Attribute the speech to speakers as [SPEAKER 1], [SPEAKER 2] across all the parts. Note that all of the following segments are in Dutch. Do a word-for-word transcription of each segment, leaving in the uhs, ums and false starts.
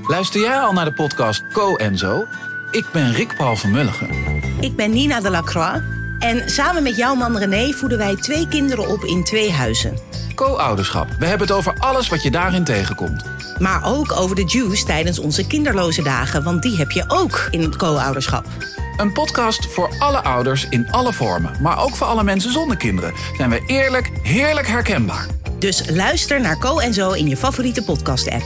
[SPEAKER 1] Luister jij al naar de podcast Co en Zo? Ik ben Rick Paul van Mulligen.
[SPEAKER 2] Ik ben Nina de Lacroix. En samen met jouw man René voeden wij twee kinderen op in twee huizen.
[SPEAKER 1] Co-ouderschap. We hebben het over alles wat je daarin tegenkomt.
[SPEAKER 2] Maar ook over de juice tijdens onze kinderloze dagen. Want die heb je ook in het co-ouderschap.
[SPEAKER 1] Een podcast voor alle ouders in alle vormen. Maar ook voor alle mensen zonder kinderen. Zijn we eerlijk, heerlijk herkenbaar.
[SPEAKER 2] Dus luister naar Co en Zo in je favoriete podcast-app.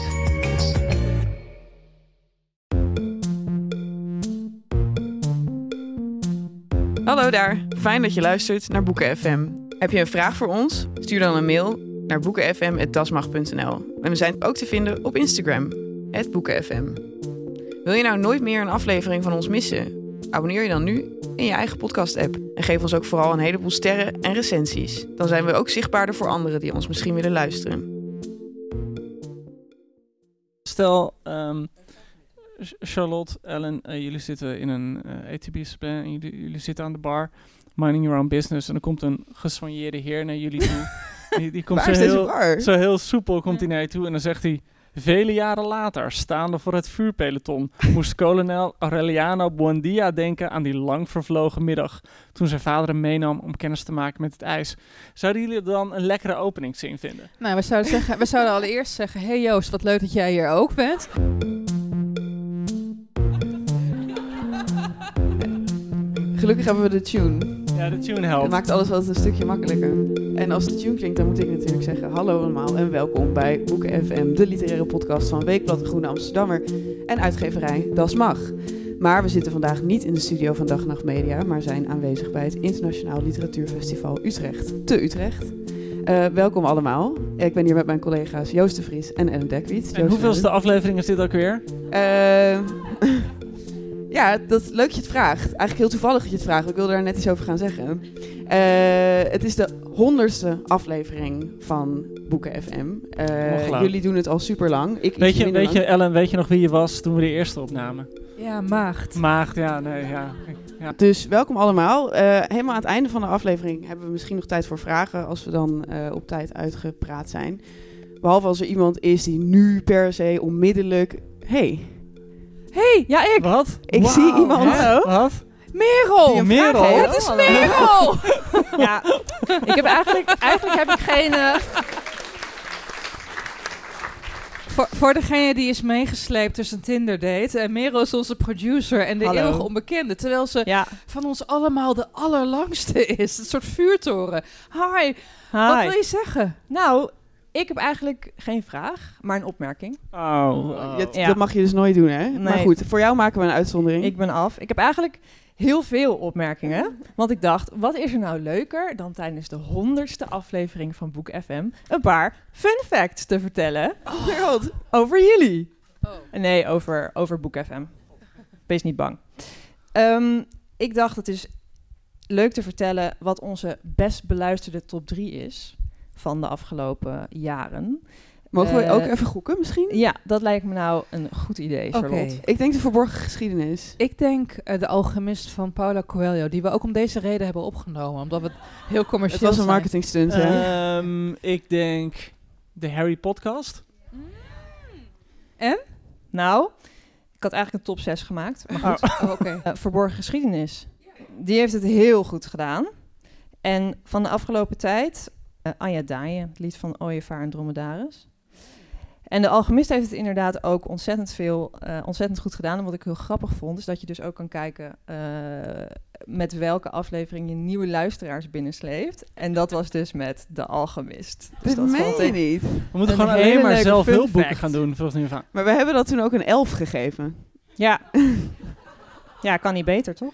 [SPEAKER 3] Hallo daar, fijn dat je luistert naar Boeken F M. Heb je een vraag voor ons? Stuur dan een mail naar boeken f m at dasmag punt n l. En we zijn ook te vinden op Instagram, at boeken f m. Wil je nou nooit meer een aflevering van ons missen? Abonneer je dan nu in je eigen podcast-app. En geef ons ook vooral een heleboel sterren en recensies. Dan zijn we ook zichtbaarder voor anderen die ons misschien willen luisteren.
[SPEAKER 4] Stel, um, Charlotte, Ellen, uh, jullie zitten in een uh, A T B-discipline en jullie, jullie zitten aan de bar, minding your own business. En er komt een gesoigneerde heer naar jullie toe. die, die komt zo heel, zo heel soepel komt hij naar je toe en dan zegt hij: vele jaren later, staande voor het vuurpeloton, moest kolonel Aureliano Buendia denken aan die lang vervlogen middag, toen zijn vader hem meenam om kennis te maken met het ijs. Zouden jullie dan een lekkere openingszin vinden?
[SPEAKER 5] Nou, we zouden, zeggen, we zouden allereerst zeggen: hey Joost, wat leuk dat jij hier ook bent.
[SPEAKER 3] Gelukkig hebben we de tune.
[SPEAKER 4] Ja, de tune helpt.
[SPEAKER 3] Dat maakt alles altijd een stukje makkelijker. En als de tune klinkt, dan moet ik natuurlijk zeggen: hallo allemaal en welkom bij Boeken F M, de literaire podcast van Weekblad de Groene Amsterdammer en uitgeverij Das Mag. Maar we zitten vandaag niet in de studio van Dag en Nacht Media, maar zijn aanwezig bij het Internationaal Literatuurfestival Utrecht, te Utrecht. Uh, welkom allemaal. Ik ben hier met mijn collega's Joost de Vries en Ellen Dekwiet.
[SPEAKER 4] En hoeveelste aflevering is dit ook weer?
[SPEAKER 3] Uh, Ja, dat is leuk dat je het vraagt. Eigenlijk heel toevallig dat je het vraagt. Ik wilde daar net iets over gaan zeggen. Uh, het is de honderdste aflevering van Boeken F M. Uh, jullie doen het al super lang. Ik
[SPEAKER 4] weet je, weet je, Ellen, weet je nog wie je was toen we de eerste opnamen?
[SPEAKER 5] Ja, Maagd.
[SPEAKER 4] Maagd, ja, nee, ja. ja.
[SPEAKER 3] Dus welkom allemaal. Uh, helemaal aan het einde van de aflevering hebben we misschien nog tijd voor vragen, als we dan uh, op tijd uitgepraat zijn. Behalve als er iemand is die nu per se onmiddellijk... Hey,
[SPEAKER 5] hey, ja ik.
[SPEAKER 4] Wat?
[SPEAKER 3] Ik
[SPEAKER 4] wow.
[SPEAKER 3] zie iemand.
[SPEAKER 4] Hè? Wat?
[SPEAKER 5] Merel.
[SPEAKER 4] Merel.
[SPEAKER 5] Het is Merel. Ja, ik heb eigenlijk, eigenlijk heb ik geen... Uh... Voor, voor degene die is meegesleept tussen een Tinder date. En Merel is onze producer en de
[SPEAKER 3] Hallo.
[SPEAKER 5] eeuwige onbekende. Terwijl ze
[SPEAKER 6] ja.
[SPEAKER 5] van ons allemaal de allerlangste is. Een soort vuurtoren. Hi.
[SPEAKER 6] Hi.
[SPEAKER 5] Wat wil je zeggen?
[SPEAKER 6] Nou, ik heb eigenlijk geen vraag, maar een opmerking.
[SPEAKER 4] Oh, oh.
[SPEAKER 3] Dat,
[SPEAKER 6] Ja.
[SPEAKER 3] dat mag je dus nooit doen, hè?
[SPEAKER 6] Nee.
[SPEAKER 3] Maar goed, voor jou maken we een uitzondering.
[SPEAKER 6] Ik ben af. Ik heb eigenlijk heel veel opmerkingen. Want ik dacht, wat is er nou leuker dan tijdens de honderdste aflevering van Boek F M een paar fun facts te vertellen
[SPEAKER 3] Oh my god.
[SPEAKER 6] over jullie.
[SPEAKER 5] Oh.
[SPEAKER 6] Nee, over, over Boek F M. Wees niet bang. Um, ik dacht, het is leuk te vertellen wat onze best beluisterde top drie is van de afgelopen jaren.
[SPEAKER 3] Mogen we
[SPEAKER 6] Uh,
[SPEAKER 3] ook even gokken misschien?
[SPEAKER 6] Ja, dat lijkt me nou een goed idee, Charlotte.
[SPEAKER 5] Oké.
[SPEAKER 3] Ik denk de verborgen geschiedenis.
[SPEAKER 5] Ik denk uh, De Alchemist van Paulo Coelho, die we ook om deze reden hebben opgenomen. Omdat we het heel commercieel
[SPEAKER 3] Het was een
[SPEAKER 5] zijn.
[SPEAKER 3] marketingstunt, hè?
[SPEAKER 4] Um, ik denk de Harry podcast.
[SPEAKER 5] En?
[SPEAKER 6] Nou, ik had eigenlijk een top zes gemaakt. Maar goed,
[SPEAKER 5] Oh, oké.
[SPEAKER 6] uh, verborgen geschiedenis. Die heeft het heel goed gedaan. En van de afgelopen tijd, uh, Anja Daaien, het lied van Ooievaar en Dromedaris. En de Alchemist heeft het inderdaad ook ontzettend veel, uh, ontzettend goed gedaan. En wat ik heel grappig vond, is dat je dus ook kan kijken uh, met welke aflevering je nieuwe luisteraars binnensleept. En dat was dus met de Alchemist. Dus
[SPEAKER 3] Dit
[SPEAKER 6] dat
[SPEAKER 3] meen
[SPEAKER 6] vond
[SPEAKER 3] je
[SPEAKER 6] ik
[SPEAKER 3] niet.
[SPEAKER 4] We moeten
[SPEAKER 6] Een
[SPEAKER 4] gewoon
[SPEAKER 6] hele
[SPEAKER 4] alleen maar
[SPEAKER 6] leuke
[SPEAKER 4] zelf
[SPEAKER 6] fun
[SPEAKER 4] hulpboeken
[SPEAKER 6] fact.
[SPEAKER 4] gaan doen. Volgens nu van.
[SPEAKER 3] Maar we hebben dat toen ook een elf gegeven.
[SPEAKER 6] Ja. Ja, kan niet beter, toch?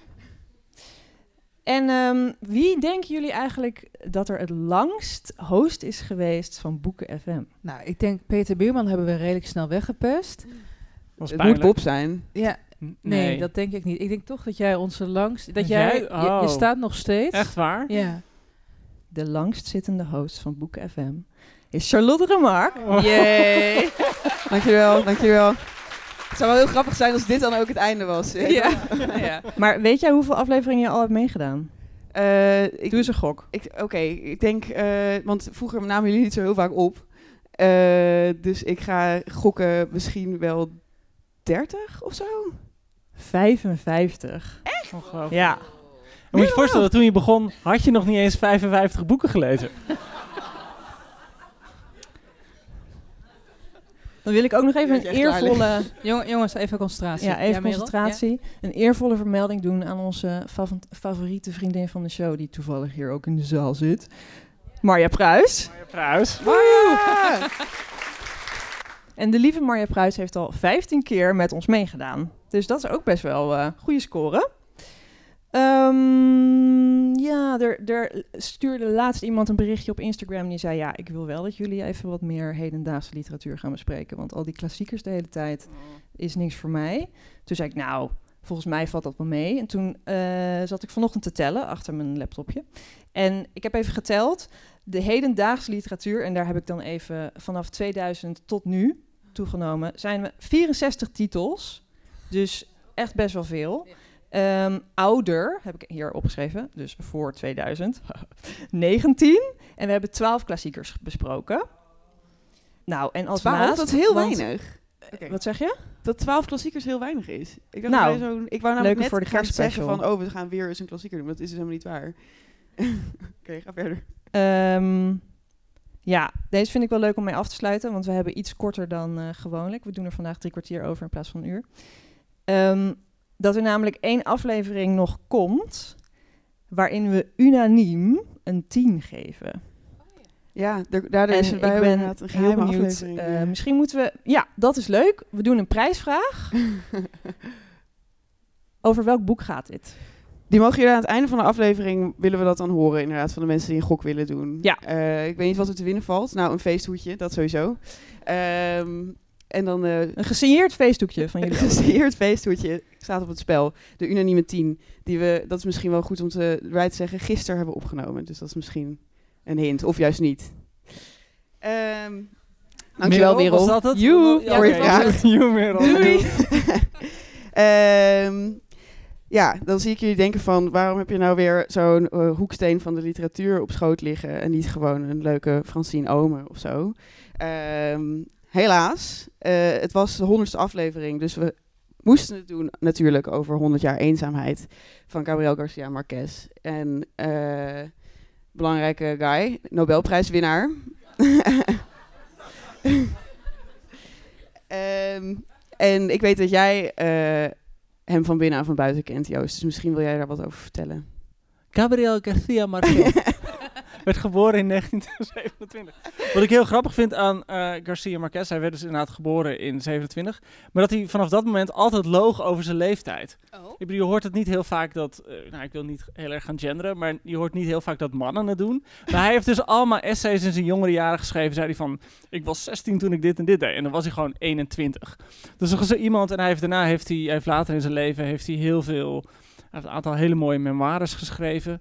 [SPEAKER 6] En um, wie denken jullie eigenlijk dat er het langst host is geweest van Boeken F M?
[SPEAKER 5] Nou, ik denk Peter Buurman hebben we redelijk snel weggepest.
[SPEAKER 4] Was
[SPEAKER 3] Het
[SPEAKER 4] pijnlijk.
[SPEAKER 3] moet Bob zijn.
[SPEAKER 5] Ja,
[SPEAKER 4] N-
[SPEAKER 5] nee, dat denk ik niet. Ik denk toch dat jij onze langst... Dat
[SPEAKER 4] Dat
[SPEAKER 5] jij...
[SPEAKER 4] jij-
[SPEAKER 5] je,
[SPEAKER 4] oh.
[SPEAKER 5] je staat nog steeds.
[SPEAKER 4] Echt waar?
[SPEAKER 5] Ja.
[SPEAKER 6] De langstzittende host van Boeken F M is Charlotte Remarque.
[SPEAKER 4] Oh.
[SPEAKER 3] Yay. Dankjewel, dankjewel. Het zou wel heel grappig zijn als dit dan ook het einde was.
[SPEAKER 5] Ja. ja.
[SPEAKER 6] Maar weet jij hoeveel afleveringen je al hebt meegedaan?
[SPEAKER 3] Uh, ik,
[SPEAKER 6] Doe eens een gok.
[SPEAKER 3] ik, Oké, okay, ik denk... Uh, want vroeger namen jullie niet zo heel vaak op. Uh, dus ik ga gokken misschien wel
[SPEAKER 7] dertig of zo?
[SPEAKER 6] vijfenvijftig.
[SPEAKER 4] Ongelooflijk.
[SPEAKER 6] Ja.
[SPEAKER 4] En moet je je voorstellen, toen je begon, had je nog niet eens vijfenvijftig boeken gelezen.
[SPEAKER 6] Dan wil ik ook nog even
[SPEAKER 7] Dat
[SPEAKER 6] een
[SPEAKER 7] je echt
[SPEAKER 6] eervolle...
[SPEAKER 5] Jong, jongens, even concentratie.
[SPEAKER 6] Ja, even
[SPEAKER 5] Merel?
[SPEAKER 6] concentratie. Een eervolle vermelding doen aan onze fav- favoriete vriendin van de show, die toevallig hier ook in de zaal zit. Marja Pruis.
[SPEAKER 4] Marja Pruis.
[SPEAKER 7] Woe!
[SPEAKER 6] En de lieve Marja Pruis heeft al vijftien keer met ons meegedaan. Dus dat is ook best wel een uh, goede score. Um, ja, er, er stuurde laatst iemand een berichtje op Instagram die zei... ja, ik wil wel dat jullie even wat meer hedendaagse literatuur gaan bespreken. Want al die klassiekers de hele tijd is niks voor mij. Toen zei ik, nou, volgens mij valt dat wel mee. En toen uh, zat ik vanochtend te tellen achter mijn laptopje. En ik heb even geteld. De hedendaagse literatuur, en daar heb ik dan even vanaf tweeduizend tot nu toegenomen... zijn we vierenzestig titels. Dus echt best wel veel. Um, ouder, heb ik hier opgeschreven, dus voor tweeduizend, negentien. En we hebben twaalf klassiekers besproken. Nou, en als
[SPEAKER 7] twaalf,
[SPEAKER 6] laatst...
[SPEAKER 7] dat is heel
[SPEAKER 6] want-
[SPEAKER 7] weinig. Okay.
[SPEAKER 6] Wat zeg je?
[SPEAKER 7] Dat twaalf klassiekers heel weinig is. Ik dacht
[SPEAKER 6] Nou,
[SPEAKER 7] nou, zo'n, ik wou namelijk
[SPEAKER 6] leuke
[SPEAKER 7] net
[SPEAKER 6] voor de
[SPEAKER 7] gaan
[SPEAKER 6] kerstspecial.
[SPEAKER 7] zeggen van... oh, we gaan weer eens een klassieker doen. Maar dat is dus helemaal niet waar. Oké, okay, ga verder.
[SPEAKER 6] Um, ja, deze vind ik wel leuk om mee af te sluiten, want we hebben iets korter dan uh, gewoonlijk. We doen er vandaag drie kwartier over in plaats van een uur. Um, dat er namelijk één aflevering nog komt, waarin we unaniem een tien geven.
[SPEAKER 7] Ja, daar, daardoor is
[SPEAKER 6] En
[SPEAKER 7] het bij
[SPEAKER 6] ik
[SPEAKER 7] hebben
[SPEAKER 6] ben
[SPEAKER 7] inderdaad een
[SPEAKER 6] heel
[SPEAKER 7] geheime
[SPEAKER 6] benieuwd.
[SPEAKER 7] aflevering.
[SPEAKER 6] Uh,
[SPEAKER 7] ja.
[SPEAKER 6] misschien moeten we... Ja, dat is leuk. We doen een prijsvraag. Over welk boek gaat dit?
[SPEAKER 7] Die mogen jullie aan het einde van de aflevering, willen we dat dan horen inderdaad, van de mensen die een gok willen doen.
[SPEAKER 6] Ja.
[SPEAKER 7] Uh, ik weet niet wat er te winnen valt. Nou, een feesthoedje, dat sowieso. Um, en dan... Uh,
[SPEAKER 6] een gesigneerd feestdoekje van jullie.
[SPEAKER 7] Een gesigneerd feesthoedje staat op het spel. De unanieme tien. Die we, dat is misschien wel goed om te, erbij te zeggen, gisteren hebben opgenomen. Dus dat is misschien een hint, of juist niet. Um, dankjewel, Merel.
[SPEAKER 4] Was dat het?
[SPEAKER 7] You,
[SPEAKER 4] Ja,
[SPEAKER 7] voor je
[SPEAKER 4] okay.
[SPEAKER 7] vraag.
[SPEAKER 4] You, Merel.
[SPEAKER 7] Doei. um, ja, dan zie ik jullie denken van... waarom heb je nou weer zo'n uh, hoeksteen van de literatuur op schoot liggen... en niet gewoon een leuke Francine Omen of zo. Um, helaas, uh, het was de honderdste aflevering... dus we moesten het doen natuurlijk over honderd jaar eenzaamheid... van Gabriel Garcia Marquez. En uh, belangrijke guy, Nobelprijswinnaar... um, en ik weet dat jij... Uh, hem van binnen en van buiten kent, Joost. Dus misschien wil jij daar wat over vertellen.
[SPEAKER 4] Gabriel Garcia Marquez werd geboren in negentien zevenentwintig. Wat ik heel grappig vind aan uh, Garcia Marquez, hij werd dus inderdaad geboren in zevenentwintig, maar dat hij vanaf dat moment altijd loog over zijn leeftijd.
[SPEAKER 5] Oh.
[SPEAKER 4] Ik bedoel, je hoort het niet heel vaak dat, uh, nou ik wil niet heel erg gaan genderen, maar je hoort niet heel vaak dat mannen het doen. Maar hij heeft dus allemaal essays in zijn jongere jaren geschreven, zei hij van, ik was zestien toen ik dit en dit deed. En dan was hij gewoon eenentwintig. Dus er is zo iemand, en hij heeft daarna, heeft hij, hij heeft later in zijn leven, heeft hij heel veel, hij heeft een aantal hele mooie memoires geschreven.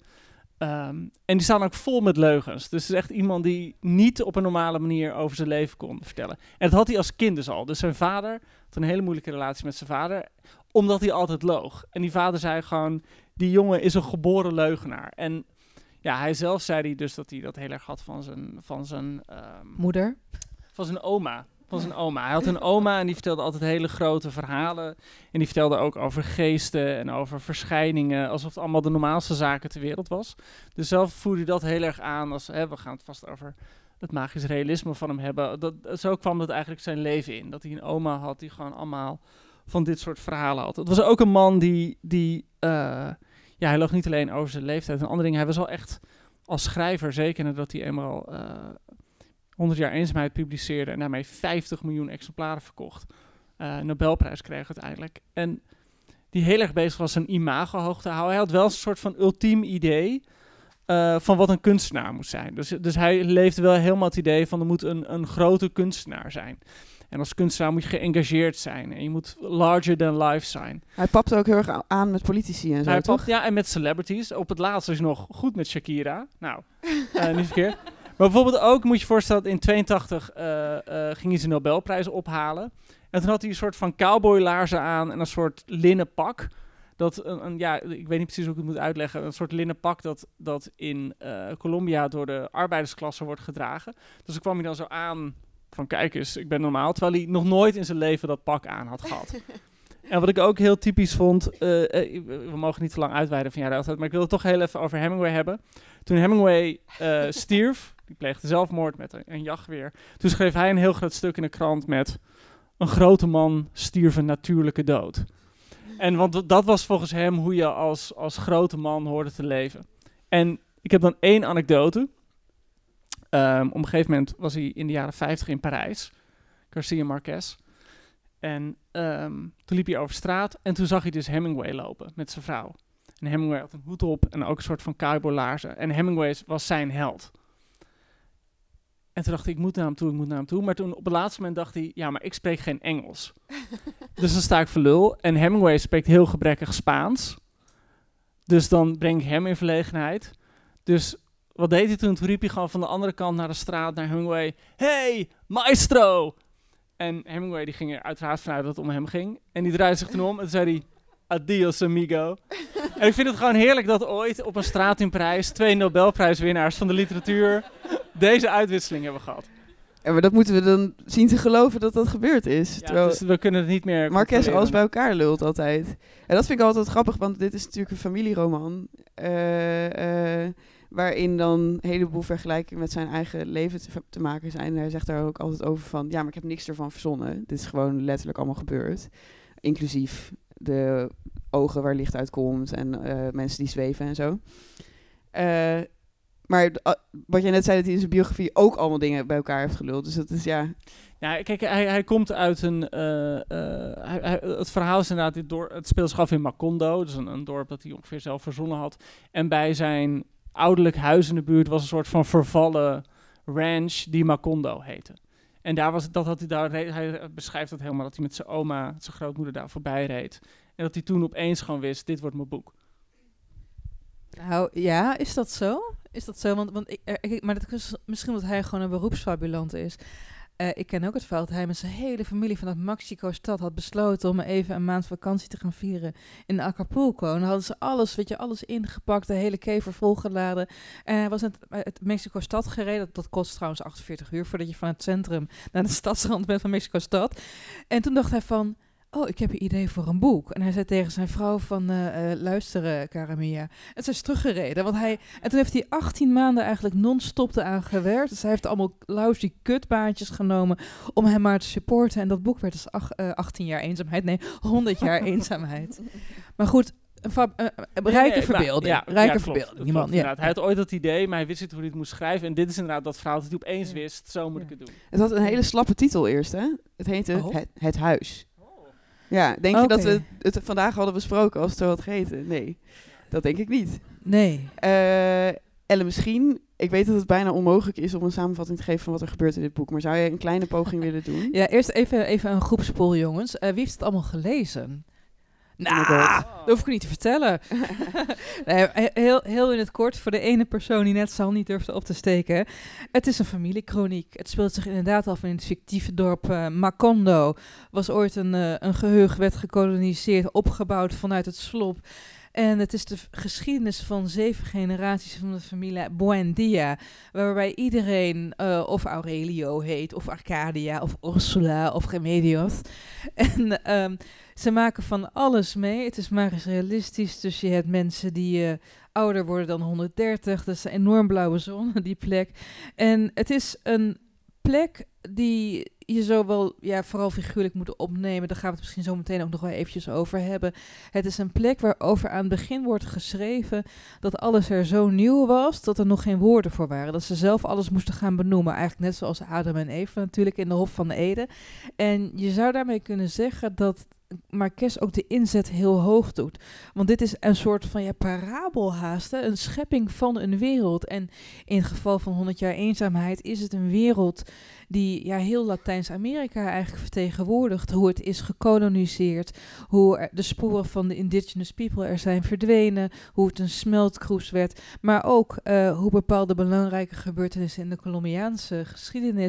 [SPEAKER 4] Um, en die staan ook vol met leugens. Dus het is echt iemand die niet op een normale manier over zijn leven kon vertellen. En dat had hij als kind dus al. Dus zijn vader had een hele moeilijke relatie met zijn vader, omdat hij altijd loog. En die vader zei gewoon, die jongen is een geboren leugenaar. En ja, hij zelf zei hij dus dat hij dat heel erg had van zijn, van zijn, um,
[SPEAKER 5] moeder,
[SPEAKER 4] van zijn oma. Van zijn oma. Hij had een oma en die vertelde altijd hele grote verhalen. En die vertelde ook over geesten en over verschijningen, alsof het allemaal de normaalste zaken ter wereld was. Dus zelf voerde hij dat heel erg aan als, hè, we gaan het vast over het magisch realisme van hem hebben. Dat, zo kwam dat eigenlijk zijn leven in. Dat hij een oma had die gewoon allemaal van dit soort verhalen had. Het was ook een man die, die uh, ja, hij loog niet alleen over zijn leeftijd en andere dingen. Hij was wel echt als schrijver, zeker nadat hij eenmaal Uh, honderd jaar eenzaamheid publiceerde en daarmee vijftig miljoen exemplaren verkocht. Uh, Nobelprijs kreeg uiteindelijk. En die heel erg bezig was zijn imago hoog te houden. Hij had wel een soort van ultiem idee uh, van wat een kunstenaar moet zijn. Dus, dus hij leefde wel helemaal het idee van er moet een, een grote kunstenaar zijn. En als kunstenaar moet je geëngageerd zijn. En je moet larger than life zijn.
[SPEAKER 7] Hij papte ook heel erg aan met politici en zo,
[SPEAKER 4] hij
[SPEAKER 7] toch?
[SPEAKER 4] Papt, ja, en met celebrities. Op het laatst is nog goed met Shakira. Nou, uh, niet verkeerd. Maar bijvoorbeeld ook, moet je je voorstellen, in tweeëntachtig uh, uh, ging hij zijn Nobelprijs ophalen. En toen had hij een soort van cowboylaarzen aan en een soort linnen pak. Dat een, een, ja, ik weet niet precies hoe ik het moet uitleggen. Een soort linnen pak dat, dat in uh, Colombia door de arbeidersklasse wordt gedragen. Dus dan kwam hij dan zo aan van kijk eens, ik ben normaal. Terwijl hij nog nooit in zijn leven dat pak aan had gehad. En wat ik ook heel typisch vond, uh, uh, we mogen niet te lang uitweiden van jou altijd, maar ik wil het toch heel even over Hemingway hebben. Toen Hemingway uh, stierf, die pleegde zelfmoord met een, een jachtgeweer. Toen schreef hij een heel groot stuk in de krant met een grote man stierf een natuurlijke dood. En want dat was volgens hem hoe je als, als grote man hoorde te leven. En ik heb dan één anekdote. Um, op een gegeven moment was hij in de jaren vijftig in Parijs. Garcia Marquez. En um, toen liep hij over straat en toen zag hij dus Hemingway lopen met zijn vrouw. En Hemingway had een hoed op en ook een soort van cowboylaarzen. En Hemingway was zijn held. En toen dacht ik, ik moet naar hem toe, ik moet naar hem toe. Maar toen op het laatste moment dacht hij, ja, maar ik spreek geen Engels. Dus dan sta ik voor lul. En Hemingway spreekt heel gebrekkig Spaans. Dus dan breng ik hem in verlegenheid. Dus wat deed hij toen? Toen riep hij gewoon van de andere kant naar de straat, naar Hemingway. Hey, maestro! En Hemingway die ging er uiteraard vanuit dat het om hem ging. En die draaide zich toen om en toen zei hij, adios amigo. En ik vind het gewoon heerlijk dat ooit op een straat in Parijs twee Nobelprijswinnaars van de literatuur deze uitwisseling hebben gehad.
[SPEAKER 7] Ja, maar dat moeten we dan zien te geloven dat dat gebeurd is.
[SPEAKER 4] Ja, dus we kunnen het niet meer
[SPEAKER 7] Marquez alles bij elkaar lult altijd. En dat vind ik altijd grappig, want dit is natuurlijk een familieroman. Uh, uh, waarin dan een heleboel vergelijkingen met zijn eigen leven te, te maken zijn. En hij zegt daar ook altijd over van, ja, maar ik heb niks ervan verzonnen. Dit is gewoon letterlijk allemaal gebeurd. Inclusief de ogen waar licht uitkomt en uh, mensen die zweven en zo. Uh, maar uh, wat jij net zei, dat hij in zijn biografie ook allemaal dingen bij elkaar heeft geluld. Dus dat is, ja...
[SPEAKER 4] Ja, kijk, hij, hij komt uit een... Uh, uh, hij, hij, het verhaal is inderdaad, dit door, het speelt zich af in Macondo. Dus een, een dorp dat hij ongeveer zelf verzonnen had. En bij zijn ouderlijk huis in de buurt was een soort van vervallen ranch die Macondo heette. En daar was, dat had hij, daar, hij beschrijft dat helemaal, dat hij met zijn oma, zijn grootmoeder daar voorbij reed. En dat hij toen opeens gewoon wist, dit wordt mijn boek.
[SPEAKER 5] Nou ja, is dat zo? Is dat zo? Want, want ik, ik, maar dat is misschien omdat hij gewoon een beroepsfabulant is. Uh, ik ken ook het verhaal dat hij met zijn hele familie vanuit Mexico-stad had besloten om even een maand vakantie te gaan vieren in Acapulco. En dan hadden ze alles, weet je, alles ingepakt, de hele kever volgeladen. En hij was uit, uit Mexico-stad gereden. Dat, dat kost trouwens achtenveertig uur voordat je van het centrum naar de stadsrand bent van Mexico-stad. En toen dacht hij van, oh, ik heb een idee voor een boek. En hij zei tegen zijn vrouw van, uh, uh, luister, uh, Caramia. En ze is teruggereden. Want hij, en toen heeft hij achttien maanden eigenlijk non-stop eraan gewerkt. Dus hij heeft allemaal lousy kutbaantjes genomen om hem maar te supporten. En dat boek werd dus ach, uh, achttien jaar eenzaamheid. Nee, honderd jaar eenzaamheid. Maar goed, een fab, uh, uh, rijke
[SPEAKER 4] nee, nee,
[SPEAKER 5] verbeelding.
[SPEAKER 4] Maar, ja,
[SPEAKER 5] rijke
[SPEAKER 4] ja,
[SPEAKER 5] verbeelding.
[SPEAKER 4] Klopt,
[SPEAKER 5] Die man,
[SPEAKER 4] klopt,
[SPEAKER 5] ja.
[SPEAKER 4] Hij had ooit dat idee, maar hij wist niet hoe hij het moest schrijven. En dit is inderdaad dat verhaal dat hij opeens
[SPEAKER 5] Ja.
[SPEAKER 4] wist, zo moet
[SPEAKER 5] Ja.
[SPEAKER 4] ik het doen.
[SPEAKER 7] Het had een hele slappe titel eerst, hè? Het heette
[SPEAKER 5] Oh.
[SPEAKER 7] het, het Huis. Ja, denk
[SPEAKER 5] Oké.
[SPEAKER 7] je dat we het vandaag hadden besproken als het zo had geheten? Nee, dat denk ik niet.
[SPEAKER 5] Nee.
[SPEAKER 7] Uh, Elle, misschien, ik weet dat het bijna onmogelijk is om een samenvatting te geven van wat er gebeurt in dit boek, maar zou je een kleine poging willen doen?
[SPEAKER 5] Ja, eerst even, even een groepspool, jongens. Uh, wie heeft het allemaal gelezen? Nou,
[SPEAKER 7] Oh my God.
[SPEAKER 5] dat hoef ik niet te vertellen. nee, heel, heel in het kort, voor de ene persoon die net zal niet durfde op te steken. Het is een familiekroniek. Het speelt zich inderdaad af in het fictieve dorp uh, Macondo. Was ooit een, uh, een geheugen, werd gekoloniseerd, opgebouwd vanuit het slop. En het is de f- geschiedenis van zeven generaties van de familie Buendia. Waarbij iedereen uh, of Aurelio heet, of Arcadia, of Ursula, of Remedios. En um, ze maken van alles mee. Het is magisch realistisch. Dus je hebt mensen die uh, ouder worden dan honderddertig. Dat is een enorm blauwe zon, die plek. En het is een plek die je zo wel, ja, vooral figuurlijk moet opnemen. Daar gaan we het misschien zo meteen ook nog wel eventjes over hebben. Het is een plek waarover aan het begin wordt geschreven dat alles er zo nieuw was, dat er nog geen woorden voor waren. Dat ze zelf alles moesten gaan benoemen. Eigenlijk net zoals Adam en Eva natuurlijk in de Hof van Eden. En je zou daarmee kunnen zeggen dat Marquez ook de inzet heel hoog doet. Want dit is een soort van ja, parabel haast, hè? Een schepping van een wereld. En in het geval van honderd jaar eenzaamheid is het een wereld die ja, heel Latijns-Amerika eigenlijk vertegenwoordigt. Hoe het is gekoloniseerd, hoe er de sporen van de indigenous people er zijn verdwenen, hoe het een smeltkroes werd, maar ook uh, hoe bepaalde belangrijke gebeurtenissen in de Colombiaanse geschiedenis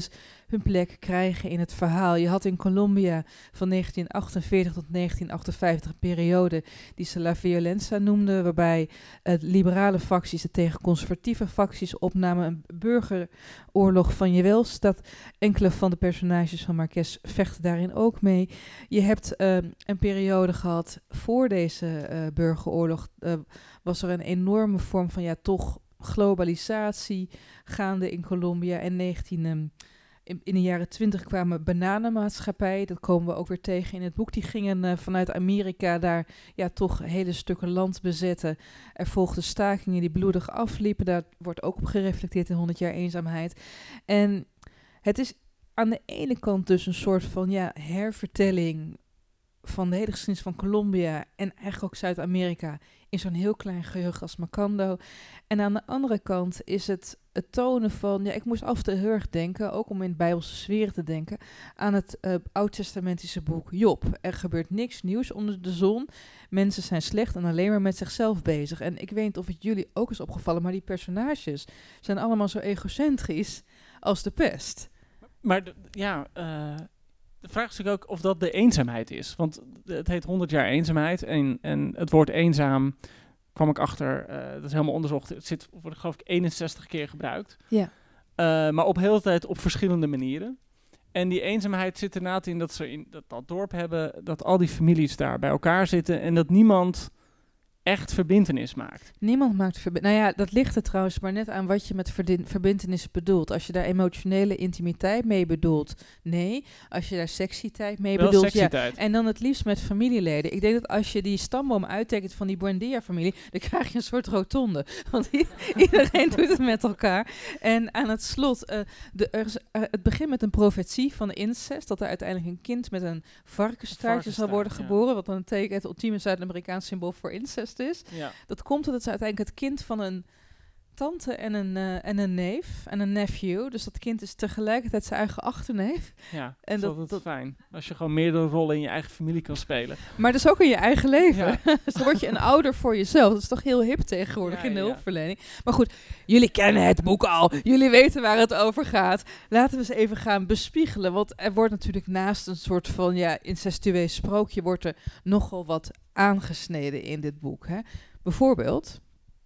[SPEAKER 5] hun plek krijgen in het verhaal. Je had in Colombia van negentien achtenveertig tot negentien achtenvijftig een periode die ze La Violenza noemden, waarbij uh, liberale facties het tegen conservatieve facties opnamen. Een burgeroorlog van je welstaat. Enkele van de personages van Marquez vechten daarin ook mee. Je hebt uh, een periode gehad voor deze uh, burgeroorlog, uh, was er een enorme vorm van ja toch globalisatie gaande in Colombia. En negentien, um, in, in de jaren twintig kwamen bananenmaatschappijen. Dat komen we ook weer tegen in het boek. Die gingen uh, vanuit Amerika daar ja toch hele stukken land bezetten. Er volgden stakingen die bloedig afliepen. Daar wordt ook op gereflecteerd in honderd jaar eenzaamheid. En het is aan de ene kant dus een soort van ja hervertelling van de hele geschiedenis van Colombia en eigenlijk ook Zuid-Amerika in zo'n heel klein geheugen als Macondo. En aan de andere kant is het het tonen van, ja, ik moest af en toe heel erg denken, ook om in bijbelse sferen te denken, aan het uh, oud-testamentische boek Job. Er gebeurt niks nieuws onder de zon. Mensen zijn slecht en alleen maar met zichzelf bezig. En ik weet niet of het jullie ook is opgevallen, maar die personages zijn allemaal zo egocentrisch als de pest.
[SPEAKER 4] Maar d- ja, uh, de vraag is natuurlijk ook of dat de eenzaamheid is. Want het heet honderd jaar eenzaamheid. En, en het woord eenzaam kwam ik achter, uh, dat is helemaal onderzocht. Het zit, wordt geloof ik eenenzestig keer gebruikt.
[SPEAKER 5] Ja.
[SPEAKER 4] Uh, maar op heel de tijd op verschillende manieren. En die eenzaamheid zit ernaast in dat ze in dat, dat dorp hebben, dat al die families daar bij elkaar zitten en dat niemand echt verbintenis maakt.
[SPEAKER 5] Niemand maakt verbintenis. Nou ja, dat ligt er trouwens maar net aan wat je met verdin- verbintenis bedoelt. Als je daar emotionele intimiteit mee bedoelt, nee. Als je daar seksiteit mee
[SPEAKER 4] Wel
[SPEAKER 5] bedoelt,
[SPEAKER 4] seksiteit.
[SPEAKER 5] ja. En dan het liefst met familieleden. Ik denk dat als je die stamboom uittekent van die Buendia-familie, dan krijg je een soort rotonde. Want i- iedereen doet het met elkaar. En aan het slot, uh, de, er is, uh, het begint met een profetie van incest, dat er uiteindelijk een kind met een varkensstaartje zal worden
[SPEAKER 4] ja.
[SPEAKER 5] geboren, wat dan een teken, het ultieme Zuid-Amerikaans symbool voor incest is.
[SPEAKER 4] Ja.
[SPEAKER 5] Dat komt omdat ze uiteindelijk het kind van een tante en een, uh, en een neef en een nephew. Dus dat kind is tegelijkertijd zijn eigen achterneef.
[SPEAKER 4] Ja,
[SPEAKER 5] En
[SPEAKER 4] en
[SPEAKER 5] dat-
[SPEAKER 4] dat, dat
[SPEAKER 5] dat-
[SPEAKER 4] is fijn. Als je gewoon meerdere rollen in je eigen familie kan spelen.
[SPEAKER 5] Maar dus ook in je eigen leven.
[SPEAKER 4] Ja.
[SPEAKER 5] Dus dan word je een ouder voor jezelf. Dat is toch heel hip tegenwoordig
[SPEAKER 4] Ja,
[SPEAKER 5] in de
[SPEAKER 4] ja.
[SPEAKER 5] hulpverlening. Maar goed, jullie kennen het boek al. Jullie weten waar het over gaat. Laten we eens even gaan bespiegelen. Want er wordt natuurlijk naast een soort van ja, incestueus sprookje, wordt er nogal wat aangesneden in dit boek. Hè? Bijvoorbeeld.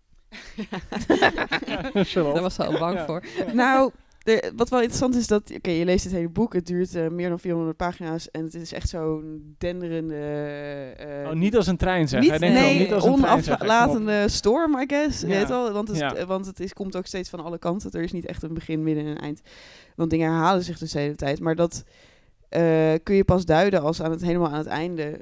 [SPEAKER 4] Charlotte.
[SPEAKER 5] Daar was ze al bang
[SPEAKER 4] Ja.
[SPEAKER 5] voor.
[SPEAKER 7] Nou, de, wat wel interessant is dat, oké, je leest het hele boek, het duurt uh, meer dan vierhonderd pagina's en het is echt zo'n denderende... uh,
[SPEAKER 4] Oh, niet als een trein zeg.
[SPEAKER 7] niet,
[SPEAKER 4] Hij denkt
[SPEAKER 7] nee,
[SPEAKER 4] wel, niet als een trein zeg.
[SPEAKER 7] onaflatende storm, I guess.
[SPEAKER 4] Ja.
[SPEAKER 7] Je weet wel, want het,
[SPEAKER 4] Ja.
[SPEAKER 7] want het is, komt ook steeds van alle kanten. Er is niet echt een begin, midden en een eind. Want dingen herhalen zich dus de hele tijd. Maar dat uh, kun je pas duiden als aan het, helemaal aan het einde...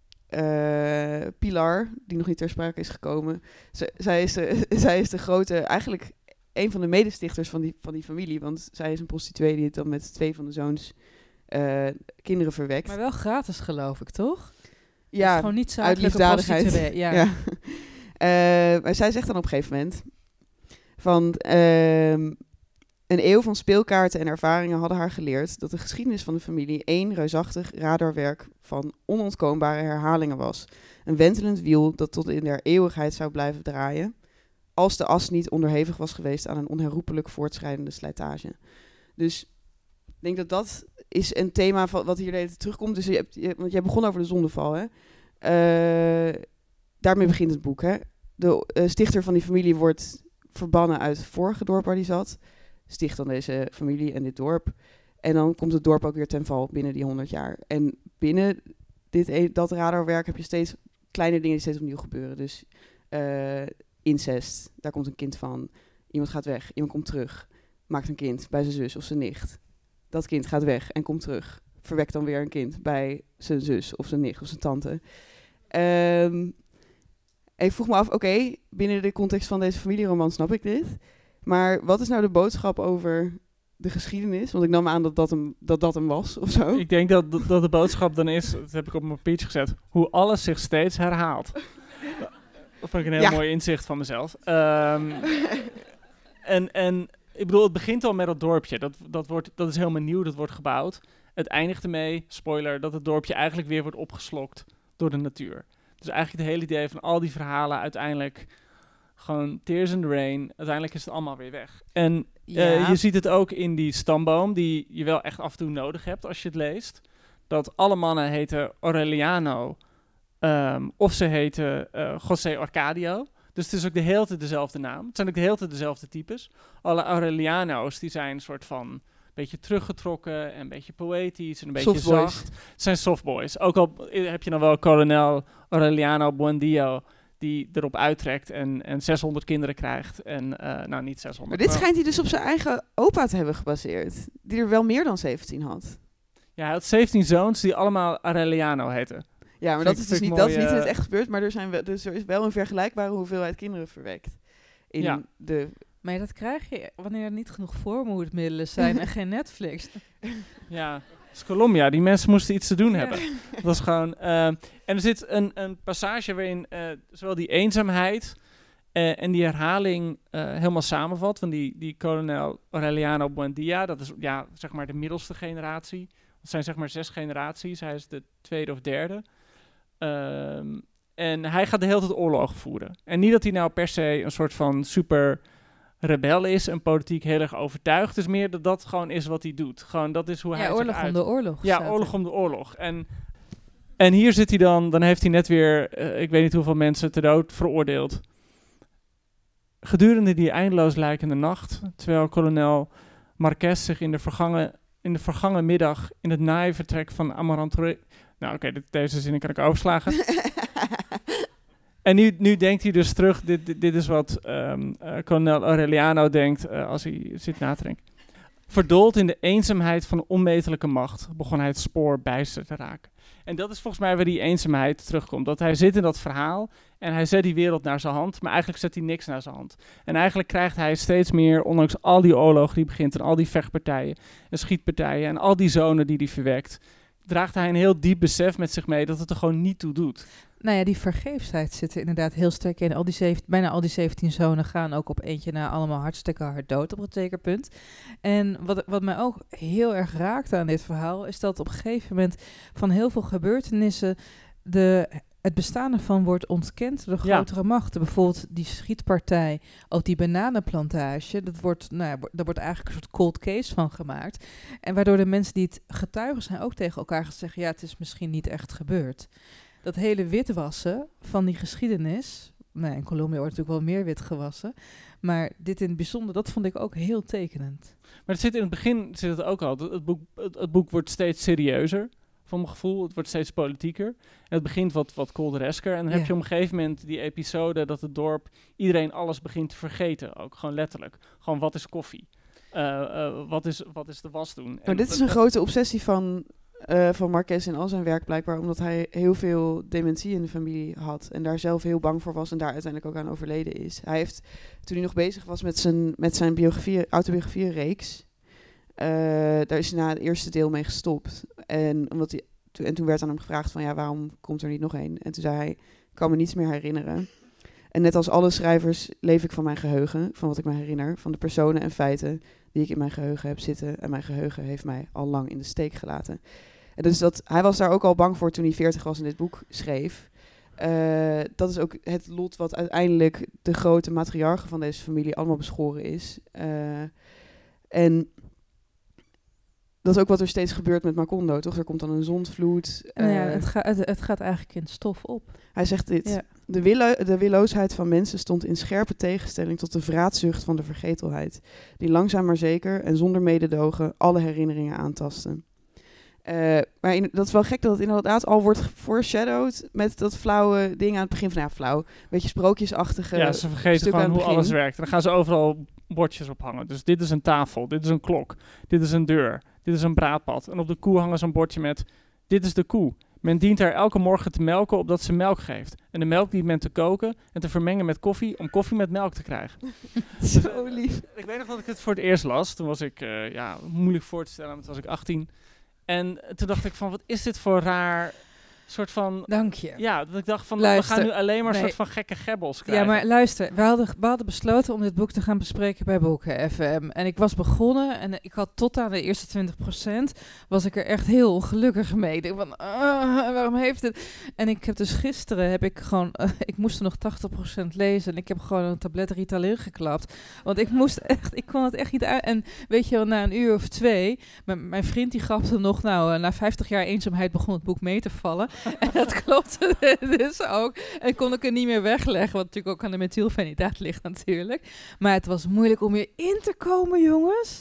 [SPEAKER 7] Uh, Pilar, die nog niet ter sprake is gekomen. Z- zij, is de, zij is de grote, eigenlijk een van de medestichters van die, van die familie. Want zij is een prostituee die het dan met twee van de zoons uh, kinderen verwekt.
[SPEAKER 5] Maar wel gratis, geloof ik, toch?
[SPEAKER 7] Ja,
[SPEAKER 5] Dus gewoon niet
[SPEAKER 7] uit
[SPEAKER 5] zakelijke
[SPEAKER 7] liefdadigheid.
[SPEAKER 5] prostituee. Ja.
[SPEAKER 7] Ja. Uh, maar zij zegt dan op een gegeven moment van uh, een eeuw van speelkaarten en ervaringen hadden haar geleerd dat de geschiedenis van de familie één reusachtig radarwerk van onontkoombare herhalingen was. Een wentelend wiel dat tot in der eeuwigheid zou blijven draaien, als de as niet onderhevig was geweest aan een onherroepelijk voortschrijdende slijtage. Dus ik denk dat dat is een thema van wat hier de hele tijd terugkomt. Dus je hebt, je, want jij begon over de zondeval, hè? Uh, daarmee begint het boek, hè? De uh, stichter van die familie wordt verbannen uit het vorige dorp waar hij zat. Sticht dan deze familie en dit dorp. En dan komt het dorp ook weer ten val binnen die honderd jaar. En binnen dit, e- dat radarwerk heb je steeds kleine dingen die steeds opnieuw gebeuren. Dus uh, incest, daar komt een kind van. Iemand gaat weg, iemand komt terug. Maakt een kind bij zijn zus of zijn nicht. Dat kind gaat weg en komt terug. Verwekt dan weer een kind bij zijn zus of zijn nicht of zijn tante. Um, ik vroeg me af, oké, okay, binnen de context van deze familieroman snap ik dit. Maar wat is nou de boodschap over de geschiedenis? Want ik nam aan dat dat hem, dat dat hem was, of zo.
[SPEAKER 4] Ik denk dat, dat de boodschap dan is, dat heb ik op mijn papiertje gezet, hoe alles zich steeds herhaalt. Dat vond ik een heel
[SPEAKER 7] Ja.
[SPEAKER 4] mooi inzicht van mezelf. Um, en, en ik bedoel, het begint al met dat dorpje. Dat, dat, wordt, dat is helemaal nieuw, dat wordt gebouwd. Het eindigt ermee, spoiler, dat het dorpje eigenlijk weer wordt opgeslokt door de natuur. Dus eigenlijk het hele idee van al die verhalen uiteindelijk gewoon tears in the rain. Uiteindelijk is het allemaal weer weg. En Uh,
[SPEAKER 5] Ja.
[SPEAKER 4] je ziet het ook in die stamboom, die je wel echt af en toe nodig hebt als je het leest. Dat alle mannen heten Aureliano, um, of ze heten uh, José Arcadio. Dus het is ook de hele tijd dezelfde naam. Het zijn ook de hele tijd dezelfde types. Alle Aureliano's, die zijn een soort van een beetje teruggetrokken en een beetje poëtisch en een beetje
[SPEAKER 7] Softboys.
[SPEAKER 4] zacht. Het zijn softboys. Ook al heb je dan wel kolonel Aureliano Buendia, die erop uittrekt en, en zeshonderd kinderen krijgt. En, uh, nou, niet zeshonderd.
[SPEAKER 7] Maar dit
[SPEAKER 4] maar-
[SPEAKER 7] schijnt hij dus op zijn eigen opa te hebben gebaseerd. Die er wel meer dan zeventien had.
[SPEAKER 4] Ja, hij had zeventien zoons die allemaal Aureliano heten.
[SPEAKER 7] Ja, maar
[SPEAKER 4] Vind
[SPEAKER 7] dat
[SPEAKER 4] ik-
[SPEAKER 7] is dus
[SPEAKER 4] vind
[SPEAKER 7] niet,
[SPEAKER 4] ik
[SPEAKER 7] dat is
[SPEAKER 4] mooi,
[SPEAKER 7] niet in
[SPEAKER 4] uh,
[SPEAKER 7] het echt gebeurd. Maar er, zijn wel, dus er is wel een vergelijkbare hoeveelheid kinderen verwekt. In
[SPEAKER 4] Ja.
[SPEAKER 7] de...
[SPEAKER 5] Maar ja, dat krijg je wanneer er niet genoeg voormoedermiddelen zijn en geen Netflix.
[SPEAKER 4] Ja, dat is Colombia. Die mensen moesten iets te doen
[SPEAKER 5] Ja.
[SPEAKER 4] hebben. Dat was gewoon... uh, en er zit een, een passage waarin uh, zowel die eenzaamheid uh, en die herhaling uh, helemaal samenvat. Van die, die kolonel Aureliano Buendia. Dat is ja, zeg maar de middelste generatie. Dat zijn zeg maar zes generaties. Hij is de tweede of derde. Um, en hij gaat de hele tijd oorlog voeren. En niet dat hij nou per se een soort van super rebel is en politiek heel erg overtuigd. Het is meer dat dat gewoon is wat hij doet. Gewoon dat is hoe hij
[SPEAKER 5] Ja,
[SPEAKER 4] zich
[SPEAKER 5] oorlog
[SPEAKER 4] uit.
[SPEAKER 5] om de oorlog.
[SPEAKER 4] Ja,
[SPEAKER 5] staat
[SPEAKER 4] oorlog
[SPEAKER 5] er.
[SPEAKER 4] om de oorlog. En, en hier zit hij dan, dan heeft hij net weer, uh, ik weet niet hoeveel mensen ter dood veroordeeld. Gedurende die eindeloos lijkende nacht, terwijl kolonel Marquez zich in de vergangen, in de vergangen middag in het naaivertrek van Amarantore... Nou oké, okay, deze zin kan ik overslagen. En nu, nu denkt hij dus terug, dit, dit, dit is wat um, uh, kolonel Aureliano denkt uh, als hij zit na te denken. Verdoold in de eenzaamheid van een onmetelijke macht begon hij het spoor bijster te raken. En dat is volgens mij waar die eenzaamheid terugkomt. Dat hij zit in dat verhaal en hij zet die wereld naar zijn hand, maar eigenlijk zet hij niks naar zijn hand. En eigenlijk krijgt hij steeds meer, ondanks al die oorlogen die begint en al die vechtpartijen en schietpartijen en al die zonen die hij verwekt, draagt hij een heel diep besef met zich mee dat het er gewoon niet toe doet.
[SPEAKER 5] Nou ja, die vergeefsheid zit er inderdaad heel sterk in. Al die zeven, bijna al die zeventien zonen gaan ook op eentje na allemaal hartstikke hard dood op een zeker punt. En wat, wat mij ook heel erg raakte aan dit verhaal, is dat op een gegeven moment van heel veel gebeurtenissen de, het bestaan ervan wordt ontkend door
[SPEAKER 4] Ja.
[SPEAKER 5] grotere machten. Bijvoorbeeld die schietpartij op die bananenplantage. Dat wordt, nou ja, daar wordt eigenlijk een soort cold case van gemaakt. En waardoor de mensen die het getuigen zijn ook tegen elkaar gaan zeggen, ja, het is misschien niet echt gebeurd. Dat hele witwassen van die geschiedenis. Nou, in Colombia wordt natuurlijk wel meer wit gewassen. Maar dit in het bijzonder, dat vond ik ook heel tekenend.
[SPEAKER 4] Maar het zit in het begin zit het ook al. Het, het, boek, het, het boek wordt steeds serieuzer, van mijn gevoel. Het wordt steeds politieker. En het begint wat, wat colderesker. En dan
[SPEAKER 5] Ja.
[SPEAKER 4] heb je op een gegeven moment die episode dat het dorp iedereen alles begint te vergeten. Ook gewoon letterlijk. Gewoon wat is koffie? Uh, uh, wat, is, wat is de was doen?
[SPEAKER 7] Nou,
[SPEAKER 4] En
[SPEAKER 7] dit is
[SPEAKER 4] dat-
[SPEAKER 7] een grote obsessie van, uh, van Marquez in al zijn werk blijkbaar. Omdat hij heel veel dementie in de familie had. En daar zelf heel bang voor was en daar uiteindelijk ook aan overleden is. Hij heeft, toen hij nog bezig was met zijn, met zijn biografie, autobiografie-reeks, Uh, daar is hij na het eerste deel mee gestopt. En, omdat hij, to, en toen werd aan hem gevraagd van ja, waarom komt er niet nog één? En toen zei hij, ik kan me niets meer herinneren. En net als alle schrijvers leef ik van mijn geheugen, van wat ik me herinner, van de personen en feiten die ik in mijn geheugen heb zitten. En mijn geheugen heeft mij al lang in de steek gelaten. En dus dat, hij was daar ook al bang voor toen hij veertig was en dit boek schreef. Uh, dat is ook het lot wat uiteindelijk de grote matriarchen van deze familie allemaal beschoren is. Uh, en dat is ook wat er steeds gebeurt met Macondo, toch? Er komt dan een zondvloed.
[SPEAKER 5] En ja,
[SPEAKER 7] uh,
[SPEAKER 5] het, ga, het, het gaat eigenlijk in stof op.
[SPEAKER 7] Hij zegt dit.
[SPEAKER 5] Ja.
[SPEAKER 7] De, willo- de willoosheid van mensen stond in scherpe tegenstelling tot de vraatzucht van de vergetelheid, die langzaam maar zeker en zonder mededogen alle herinneringen aantasten. Uh, maar in, dat is wel gek dat het inderdaad al wordt foreshadowed met dat flauwe ding aan het begin van, ja, flauw, een beetje sprookjesachtige.
[SPEAKER 4] Ja, ze vergeten
[SPEAKER 7] stuk aan
[SPEAKER 4] gewoon
[SPEAKER 7] het
[SPEAKER 4] hoe
[SPEAKER 7] begin.
[SPEAKER 4] alles werkt. En dan gaan ze overal bordjes ophangen. Dus dit is een tafel, dit is een klok, dit is een deur, dit is een braadpad. En op de koe hangen ze een bordje met, dit is de koe. Men dient haar elke morgen te melken opdat ze melk geeft. En de melk dient men te koken en te vermengen met koffie om koffie met melk te krijgen.
[SPEAKER 7] Zo lief.
[SPEAKER 4] Ik weet nog dat ik het voor het eerst las. Toen was ik, uh, ja, moeilijk voor te stellen, want toen was ik achttien. En toen dacht ik van, wat is dit voor raar soort van...
[SPEAKER 5] Dank je.
[SPEAKER 4] Ja, dat ik dacht van,
[SPEAKER 5] Luister,
[SPEAKER 4] we gaan nu alleen maar een
[SPEAKER 5] nee.
[SPEAKER 4] soort van gekke gebbels krijgen.
[SPEAKER 5] Ja, maar luister, we hadden, we hadden besloten om dit boek te gaan bespreken bij Boeken F M. En ik was begonnen en ik had tot aan de eerste twintig procent was ik er echt heel ongelukkig mee. Ik dacht van, uh, waarom heeft het... En ik heb dus gisteren, heb ik gewoon, uh, ik moest er nog tachtig procent lezen en ik heb gewoon een tablet Ritalin geklapt. Want ik moest echt, ik kon het echt niet uit. En weet je wel, na een uur of twee, mijn, mijn vriend die grapte nog, nou, uh, na vijftig jaar eenzaamheid begon het boek mee te vallen. En dat klopte dus ook. En kon ik er niet meer wegleggen, wat natuurlijk ook aan de methylfenidaat ligt natuurlijk. Maar het was moeilijk om weer in te komen, jongens.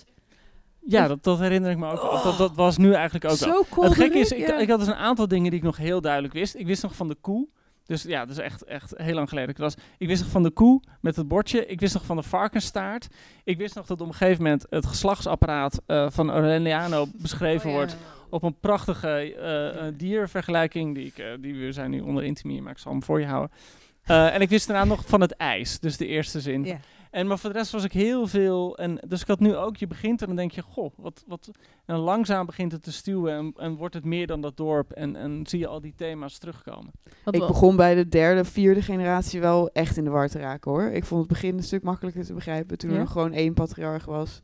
[SPEAKER 4] Ja, dat, dat herinner ik me ook. Oh, dat, dat was nu eigenlijk ook
[SPEAKER 5] Zo
[SPEAKER 4] wel.
[SPEAKER 5] cool.
[SPEAKER 4] Het gekke is, ik, ja. ik had dus een aantal dingen die ik nog heel duidelijk wist. Ik wist nog van de koe. Dus ja, dat is echt, echt heel lang geleden. Ik, was, ik wist nog van de koe met het bordje. Ik wist nog van de varkensstaart. Ik wist nog dat op een gegeven moment het geslachtsapparaat uh, van Aureliano beschreven oh, ja. wordt op een prachtige uh, uh, diervergelijking. Die, ik, uh, die we zijn nu onder intimie, maar ik zal hem voor je houden. Uh, en ik wist daarna nog van het ijs, dus de eerste zin.
[SPEAKER 5] Ja.
[SPEAKER 4] En maar voor de rest was ik heel veel. En dus ik had nu ook, je begint en dan denk je, goh, wat, wat. En langzaam begint het te stuwen en, en wordt het meer dan dat dorp. En, en zie je al die thema's terugkomen.
[SPEAKER 7] Wat ik begon bij de derde, vierde generatie wel echt in de war te raken, hoor. Ik vond het begin een stuk makkelijker te begrijpen toen ja? er nog gewoon één patriarch was.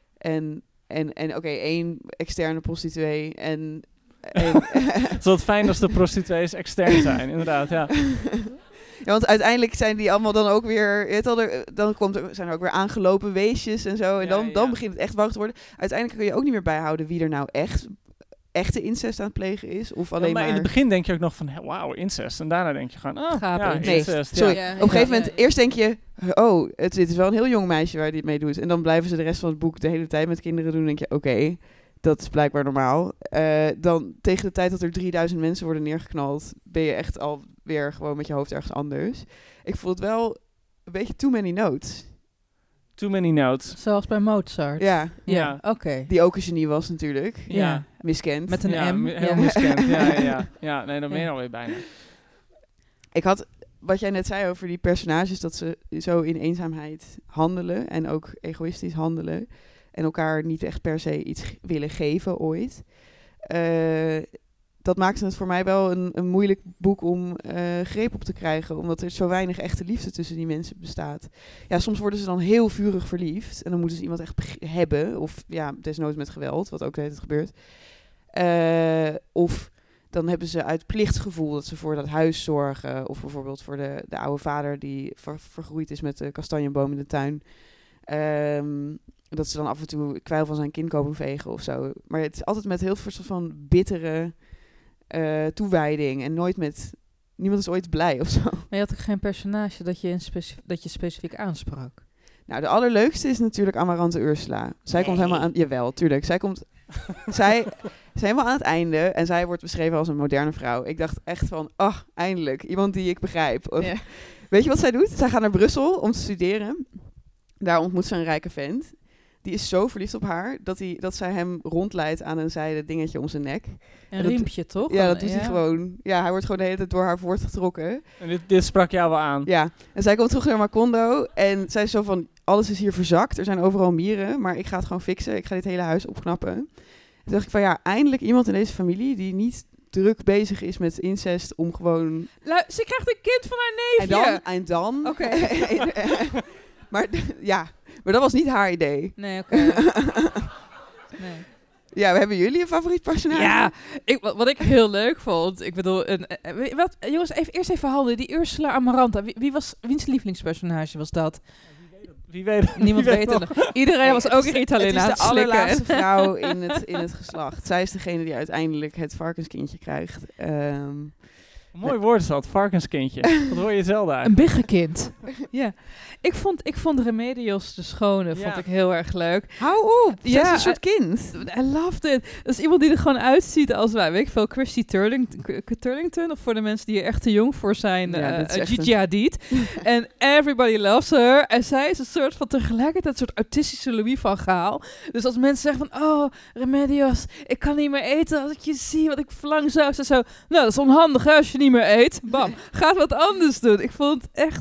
[SPEAKER 7] En, en, en oké, okay, één externe prostituee en... en
[SPEAKER 4] het is wat fijn als de prostituees extern zijn, inderdaad, ja.
[SPEAKER 7] Ja, want uiteindelijk zijn die allemaal dan ook weer... Het al er, dan komt er, zijn er ook weer aangelopen weesjes en zo. En ja, dan, ja. dan begint het echt warrig te worden. Uiteindelijk kun je ook niet meer bijhouden wie er nou echt... echte incest aan het plegen is. Of alleen ja, maar,
[SPEAKER 4] maar in het begin denk je ook nog van... Wauw, incest. En daarna denk je gewoon... Oh, ja,
[SPEAKER 7] nee,
[SPEAKER 4] incest.
[SPEAKER 7] sorry.
[SPEAKER 4] Ja.
[SPEAKER 7] Ja, op een gegeven moment... Ja. Eerst denk je... Oh, het, dit is wel een heel jong meisje waar die het mee doet. En dan blijven ze de rest van het boek de hele tijd met kinderen doen. En denk je... Oké, okay, dat is blijkbaar normaal. Uh, dan tegen de tijd dat er drieduizend mensen worden neergeknald... ben je echt al... weer gewoon met je hoofd ergens anders. Ik voel het wel een beetje too many notes.
[SPEAKER 4] Too many notes.
[SPEAKER 5] Zoals bij Mozart.
[SPEAKER 7] Ja.
[SPEAKER 5] Ja, ja. oké. Okay.
[SPEAKER 7] Die ook een genie was natuurlijk.
[SPEAKER 5] Ja.
[SPEAKER 7] Miskend.
[SPEAKER 5] Met een
[SPEAKER 4] ja,
[SPEAKER 5] M.
[SPEAKER 4] Heel ja. miskend. Ja, ja, ja. ja, nee, dan ben je alweer bijna.
[SPEAKER 7] Ik had, wat jij net zei over die personages, dat ze zo in eenzaamheid handelen en ook egoïstisch handelen en elkaar niet echt per se iets willen geven ooit. Uh, dat maakte het voor mij wel een, een moeilijk boek om uh, greep op te krijgen. Omdat er zo weinig echte liefde tussen die mensen bestaat. Ja, soms worden ze dan heel vurig verliefd. En dan moeten ze iemand echt beg- hebben. Of ja, desnoods met geweld, wat ook de hele tijd gebeurt. Uh, of dan hebben ze uit plichtgevoel dat ze voor dat huis zorgen. Of bijvoorbeeld voor de, de oude vader die ver- vergroeid is met de kastanjeboom in de tuin. Um, dat ze dan af en toe kwijl van zijn kin komen vegen of zo. Maar het is altijd met heel veel van bittere... Uh, toewijding en nooit met... Niemand is ooit blij of zo.
[SPEAKER 5] Maar je had ook geen personage dat je, in specif- dat je specifiek aansprak?
[SPEAKER 7] Nou, de allerleukste is natuurlijk Amarante Ursula. Zij nee. komt helemaal aan... Jawel, tuurlijk. Zij komt... zij is helemaal aan het einde en zij wordt beschreven als een moderne vrouw. Ik dacht echt van... Ach, oh, eindelijk. Iemand die ik begrijp. Of, ja. Weet je wat zij doet? Zij gaat naar Brussel om te studeren. Daar ontmoet ze een rijke vent. Die is zo verliefd op haar, dat, hij, dat zij hem rondleidt aan een zijde dingetje om zijn nek.
[SPEAKER 5] Een riempje,
[SPEAKER 7] dat,
[SPEAKER 5] toch?
[SPEAKER 7] Ja, dat doet ja. hij gewoon. Ja, hij wordt gewoon de hele tijd door haar voortgetrokken.
[SPEAKER 4] En dit, dit sprak jou wel aan.
[SPEAKER 7] Ja, en zij komt terug naar Macondo en zij is zo van, alles is hier verzakt, er zijn overal mieren, maar ik ga het gewoon fixen, ik ga dit hele huis opknappen. En toen dacht ik van, ja, eindelijk iemand in deze familie die niet druk bezig is met incest om gewoon...
[SPEAKER 5] Lu- ze krijgt een kind van haar neefje!
[SPEAKER 7] En dan... En dan
[SPEAKER 5] Oké. Okay.
[SPEAKER 7] maar ja... Maar dat was niet haar idee.
[SPEAKER 5] Nee, oké. Okay. nee.
[SPEAKER 7] Ja, we hebben jullie een favoriet personage?
[SPEAKER 5] Ja, ik, wat, wat ik heel leuk vond. Ik bedoel, een, uh, wat, jongens, even, eerst even handen. Die Ursula Amaranta. Wie, wie was, wiens lievelingspersonage was dat?
[SPEAKER 4] Wie weet het?
[SPEAKER 5] Niemand
[SPEAKER 4] wie
[SPEAKER 5] weet het
[SPEAKER 7] nog.
[SPEAKER 5] Iedereen
[SPEAKER 7] nee,
[SPEAKER 5] was ook Ritalin aan het slikken.
[SPEAKER 7] Het is de allerlaatste vrouw in het, in het geslacht. Zij is degene die uiteindelijk het varkenskindje krijgt. Um,
[SPEAKER 4] Mooi nee. woord is dat, varkenskindje. Dat hoor je zelden uit.
[SPEAKER 5] Een biggenkind. Ja. Ik vond, ik vond Remedios de Schone vond ja. ik heel erg leuk.
[SPEAKER 7] Hou op, ze ja, is een soort kind.
[SPEAKER 5] I loved it. Dat is iemand die er gewoon uitziet als wij, weet ik veel, Christy Turling- Turlington. Of voor de mensen die er echt te jong voor zijn, ja, uh, Gigi Hadid. En everybody loves her. En zij is een soort van tegelijkertijd een soort autistische Louis van Gaal. Dus als mensen zeggen van, oh, Remedios, ik kan niet meer eten als ik je zie, want ik verlang zo. Zo, zo. Nou, dat is onhandig hè, als je niet meer eet. Bam, gaat wat anders doen. Ik vond het echt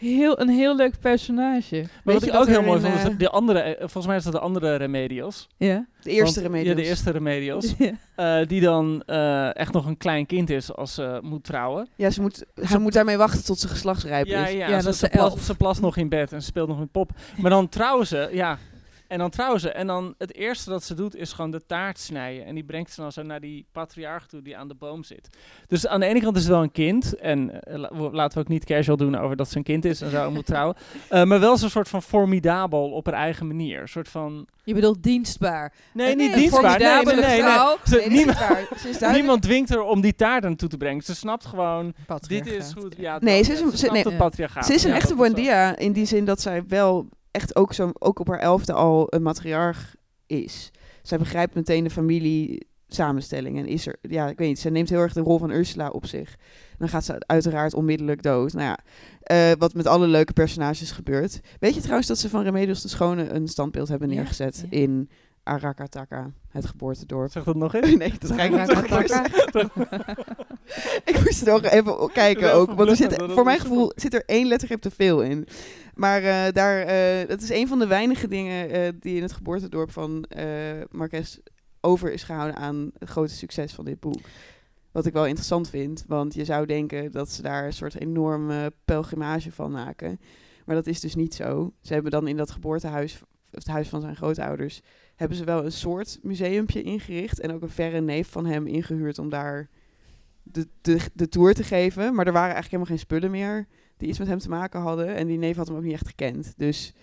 [SPEAKER 5] heel, een heel leuk personage.
[SPEAKER 4] Maar
[SPEAKER 7] Weet
[SPEAKER 4] wat
[SPEAKER 7] je
[SPEAKER 4] ik
[SPEAKER 7] dat
[SPEAKER 4] ook heel
[SPEAKER 7] er
[SPEAKER 4] mooi
[SPEAKER 7] in,
[SPEAKER 4] vond, is
[SPEAKER 7] eh,
[SPEAKER 4] dat de andere, eh, volgens mij is dat de andere Remedios.
[SPEAKER 5] Ja.
[SPEAKER 7] De eerste
[SPEAKER 4] Want-
[SPEAKER 7] Remedios.
[SPEAKER 4] Ja, de eerste Remedios.
[SPEAKER 5] ja.
[SPEAKER 4] eh, die dan eh, echt nog een klein kind is als ze moet trouwen.
[SPEAKER 7] Ja, ze moet, ze moet daarmee wachten tot ze geslachtsrijp
[SPEAKER 4] Ja,
[SPEAKER 7] is.
[SPEAKER 4] ja,
[SPEAKER 5] Ja,
[SPEAKER 4] ze,
[SPEAKER 5] dat is
[SPEAKER 4] ze,
[SPEAKER 5] de elf.
[SPEAKER 4] plast, ze plast nog in bed en ze speelt nog met pop. Maar dan trouwen ze, ja. En dan trouwen ze. En dan het eerste dat ze doet is gewoon de taart snijden. En die brengt ze dan zo naar die patriarch toe die aan de boom zit. Dus aan de ene kant is het wel een kind. En uh, la- we- laten we ook niet casual doen over dat ze een kind is en zo moet trouwen. Uh, maar wel zo'n soort van formidabel op haar eigen manier. Een soort van...
[SPEAKER 5] Je bedoelt dienstbaar.
[SPEAKER 4] Nee,
[SPEAKER 5] Een
[SPEAKER 4] niet dienstbaar. Nee, nee,
[SPEAKER 5] formidabele
[SPEAKER 4] nee. nee.
[SPEAKER 5] vrouw.
[SPEAKER 4] Ze-
[SPEAKER 7] Nee, dat is
[SPEAKER 4] niemand,
[SPEAKER 7] niet waar. Ze is duidelijk-
[SPEAKER 4] niemand dwingt haar om die taart aan toe te brengen. Ze snapt gewoon, dit
[SPEAKER 5] Patriarchaat.
[SPEAKER 4] is goed. Ja,
[SPEAKER 7] Nee,
[SPEAKER 4] dat-
[SPEAKER 7] ze is
[SPEAKER 4] ja,
[SPEAKER 7] een-
[SPEAKER 4] ze
[SPEAKER 7] ze-
[SPEAKER 4] snapt
[SPEAKER 7] nee.
[SPEAKER 4] het patriarchaat.
[SPEAKER 7] Ze is een
[SPEAKER 4] Ja,
[SPEAKER 7] echte
[SPEAKER 4] dat is zo.
[SPEAKER 7] Buendia in die zin dat zij wel echt ook, zo, ook op haar elfde al een matriarch is. Zij begrijpt meteen de familie samenstelling en is er, ja, ik weet niet, zij neemt heel erg de rol van Ursula op zich. Dan gaat ze uiteraard onmiddellijk dood. Nou ja, uh, wat met alle leuke personages gebeurt. Weet je trouwens dat ze van Remedios de Schone een standbeeld hebben
[SPEAKER 5] Ja,
[SPEAKER 7] neergezet
[SPEAKER 5] ja.
[SPEAKER 7] in Arakataka, het geboortedorp?
[SPEAKER 4] Zeg dat nog eens.
[SPEAKER 7] Nee, dat ga ik niet nog een keer
[SPEAKER 5] Arakataka.
[SPEAKER 7] zeggen. Ik moest er nog even kijken
[SPEAKER 4] Wel
[SPEAKER 7] ook. Want er
[SPEAKER 4] verbluffend,
[SPEAKER 7] zit,
[SPEAKER 4] dat
[SPEAKER 7] voor mijn
[SPEAKER 4] is
[SPEAKER 7] gevoel zit er één lettergreep te veel in. Maar uh, daar, uh, dat is een van de weinige dingen uh, die in het geboortedorp van uh, Marquez over is gehouden aan het grote succes van dit boek. Wat ik wel interessant vind, want je zou denken dat ze daar een soort enorme pelgrimage van maken. Maar dat is dus niet zo. Ze hebben dan in dat geboortehuis, of het huis van zijn grootouders, hebben ze wel een soort museumpje ingericht en ook een verre neef van hem ingehuurd om daar de, de, de tour te geven. Maar er waren eigenlijk helemaal geen spullen meer die iets met hem te maken hadden. En die neef had hem ook niet echt gekend. Dus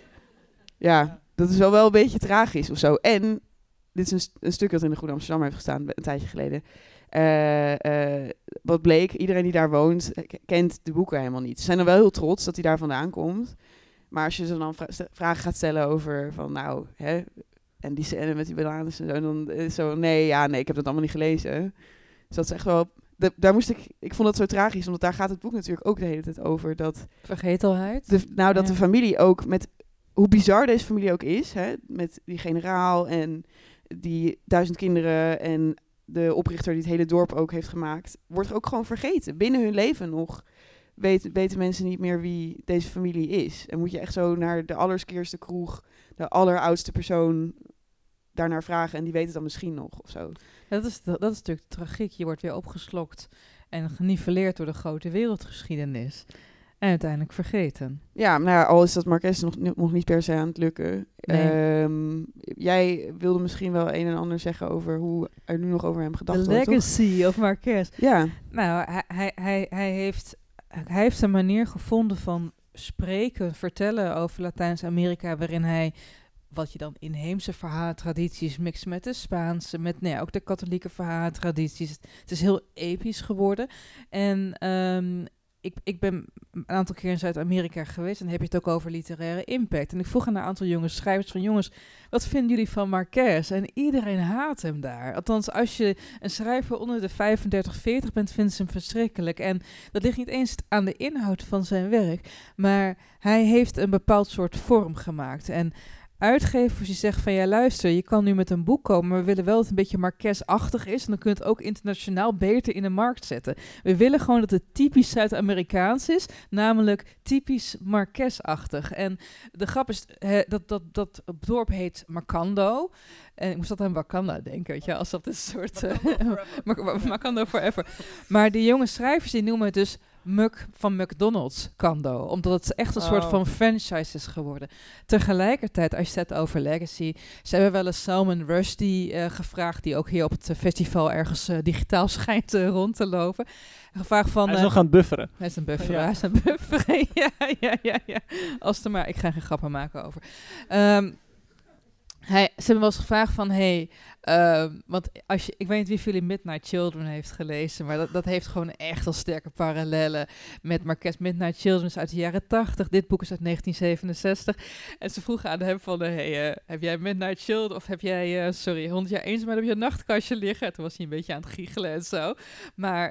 [SPEAKER 7] ja, dat is wel, wel een beetje tragisch of zo. En dit is een, st- een stuk dat in de Goede Amsterdam heeft gestaan een tijdje geleden. Uh, uh, wat bleek, iedereen die daar woont k- kent de boeken helemaal niet. Ze zijn dan wel heel trots dat hij daar vandaan komt. Maar als je ze dan vra- st- vragen gaat stellen over van nou, hè, en die scène met die bananen en zo, dan is zo, nee, ja, nee, ik heb dat allemaal niet gelezen. Dus dat is echt wel, de, daar moest ik, ik vond dat zo tragisch, omdat daar gaat het boek natuurlijk ook de hele tijd over. Dat
[SPEAKER 5] Vergetelheid.
[SPEAKER 7] de, nou, dat
[SPEAKER 5] Ja.
[SPEAKER 7] de familie ook, met hoe bizar deze familie ook is, hè, met die generaal en die duizend kinderen en de oprichter die het hele dorp ook heeft gemaakt, wordt ook gewoon vergeten. Binnen hun leven nog weet, weten mensen niet meer wie deze familie is. En moet je echt zo naar de allerskeerste kroeg, de alleroudste persoon daarnaar vragen en die weet het dan misschien nog of zo.
[SPEAKER 5] Dat is, dat is natuurlijk de tragiek. Je wordt weer opgeslokt en geniveleerd door de grote wereldgeschiedenis. En uiteindelijk vergeten.
[SPEAKER 7] Ja, nou ja, al is dat Marquez nog, nog niet per se aan het lukken.
[SPEAKER 5] Nee.
[SPEAKER 7] Um, jij wilde misschien wel een en ander zeggen over hoe er nu nog over hem gedacht
[SPEAKER 5] The
[SPEAKER 7] wordt, toch?
[SPEAKER 5] legacy of Marquez.
[SPEAKER 7] Ja,
[SPEAKER 5] Nou, hij, hij, hij, hij, heeft, hij heeft een manier gevonden van spreken, vertellen over Latijns-Amerika, waarin hij, wat je dan inheemse verhalentradities mixt met de Spaanse, met nee, ook de katholieke verhalentradities. Het is heel episch geworden. En um, ik, ik ben een aantal keer in Zuid-Amerika geweest en dan heb je het ook over literaire impact. En ik vroeg aan een aantal jonge schrijvers van jongens, wat vinden jullie van Marquez? En iedereen haat hem daar. Althans, als je een schrijver onder de vijfendertig, veertig bent, vinden ze hem verschrikkelijk. En dat ligt niet eens aan de inhoud van zijn werk, maar hij heeft een bepaald soort vorm gemaakt. En uitgevers die zeggen van ja luister, je kan nu met een boek komen, maar we willen wel dat het een beetje Marquez-achtig is en dan kun je het ook internationaal beter in de markt zetten. We willen gewoon dat het typisch Zuid-Amerikaans is, namelijk typisch Marquez-achtig. En de grap is he, dat, dat dat dorp heet Macondo. En ik moest altijd aan Wakanda denken, weet je, als dat een soort uh, Macondo Forever. Maar die jonge schrijvers die noemen het dus Muk van McDonald's Kando, omdat het echt een oh. soort van franchise is geworden. Tegelijkertijd, als je het hebt over legacy, ze hebben wel eens Salman Rushdie uh, gevraagd, die ook hier op het festival ergens uh, digitaal schijnt uh, rond te lopen. Gevraagd van,
[SPEAKER 4] hij is
[SPEAKER 7] uh,
[SPEAKER 4] nog aan het bufferen.
[SPEAKER 5] Hij is een bufferen,
[SPEAKER 4] Ja.
[SPEAKER 5] hij is een bufferen. ja, ja, ja, ja. Als er maar, ik ga geen grappen maken over. Um, Hij, ze hebben wel eens gevraagd van, hey, uh, want als je, ik weet niet wie van jullie Midnight Children heeft gelezen, maar dat, dat heeft gewoon echt al sterke parallellen met Marquez. Midnight Children is uit de jaren tachtig, dit boek is uit negentien zevenenzestig. En ze vroegen aan hem van, uh, hey, uh, heb jij Midnight Children of heb jij, uh, sorry, honderd jaar eenzaamheid op je nachtkastje liggen? En toen was hij een beetje aan het giechelen en zo. Maar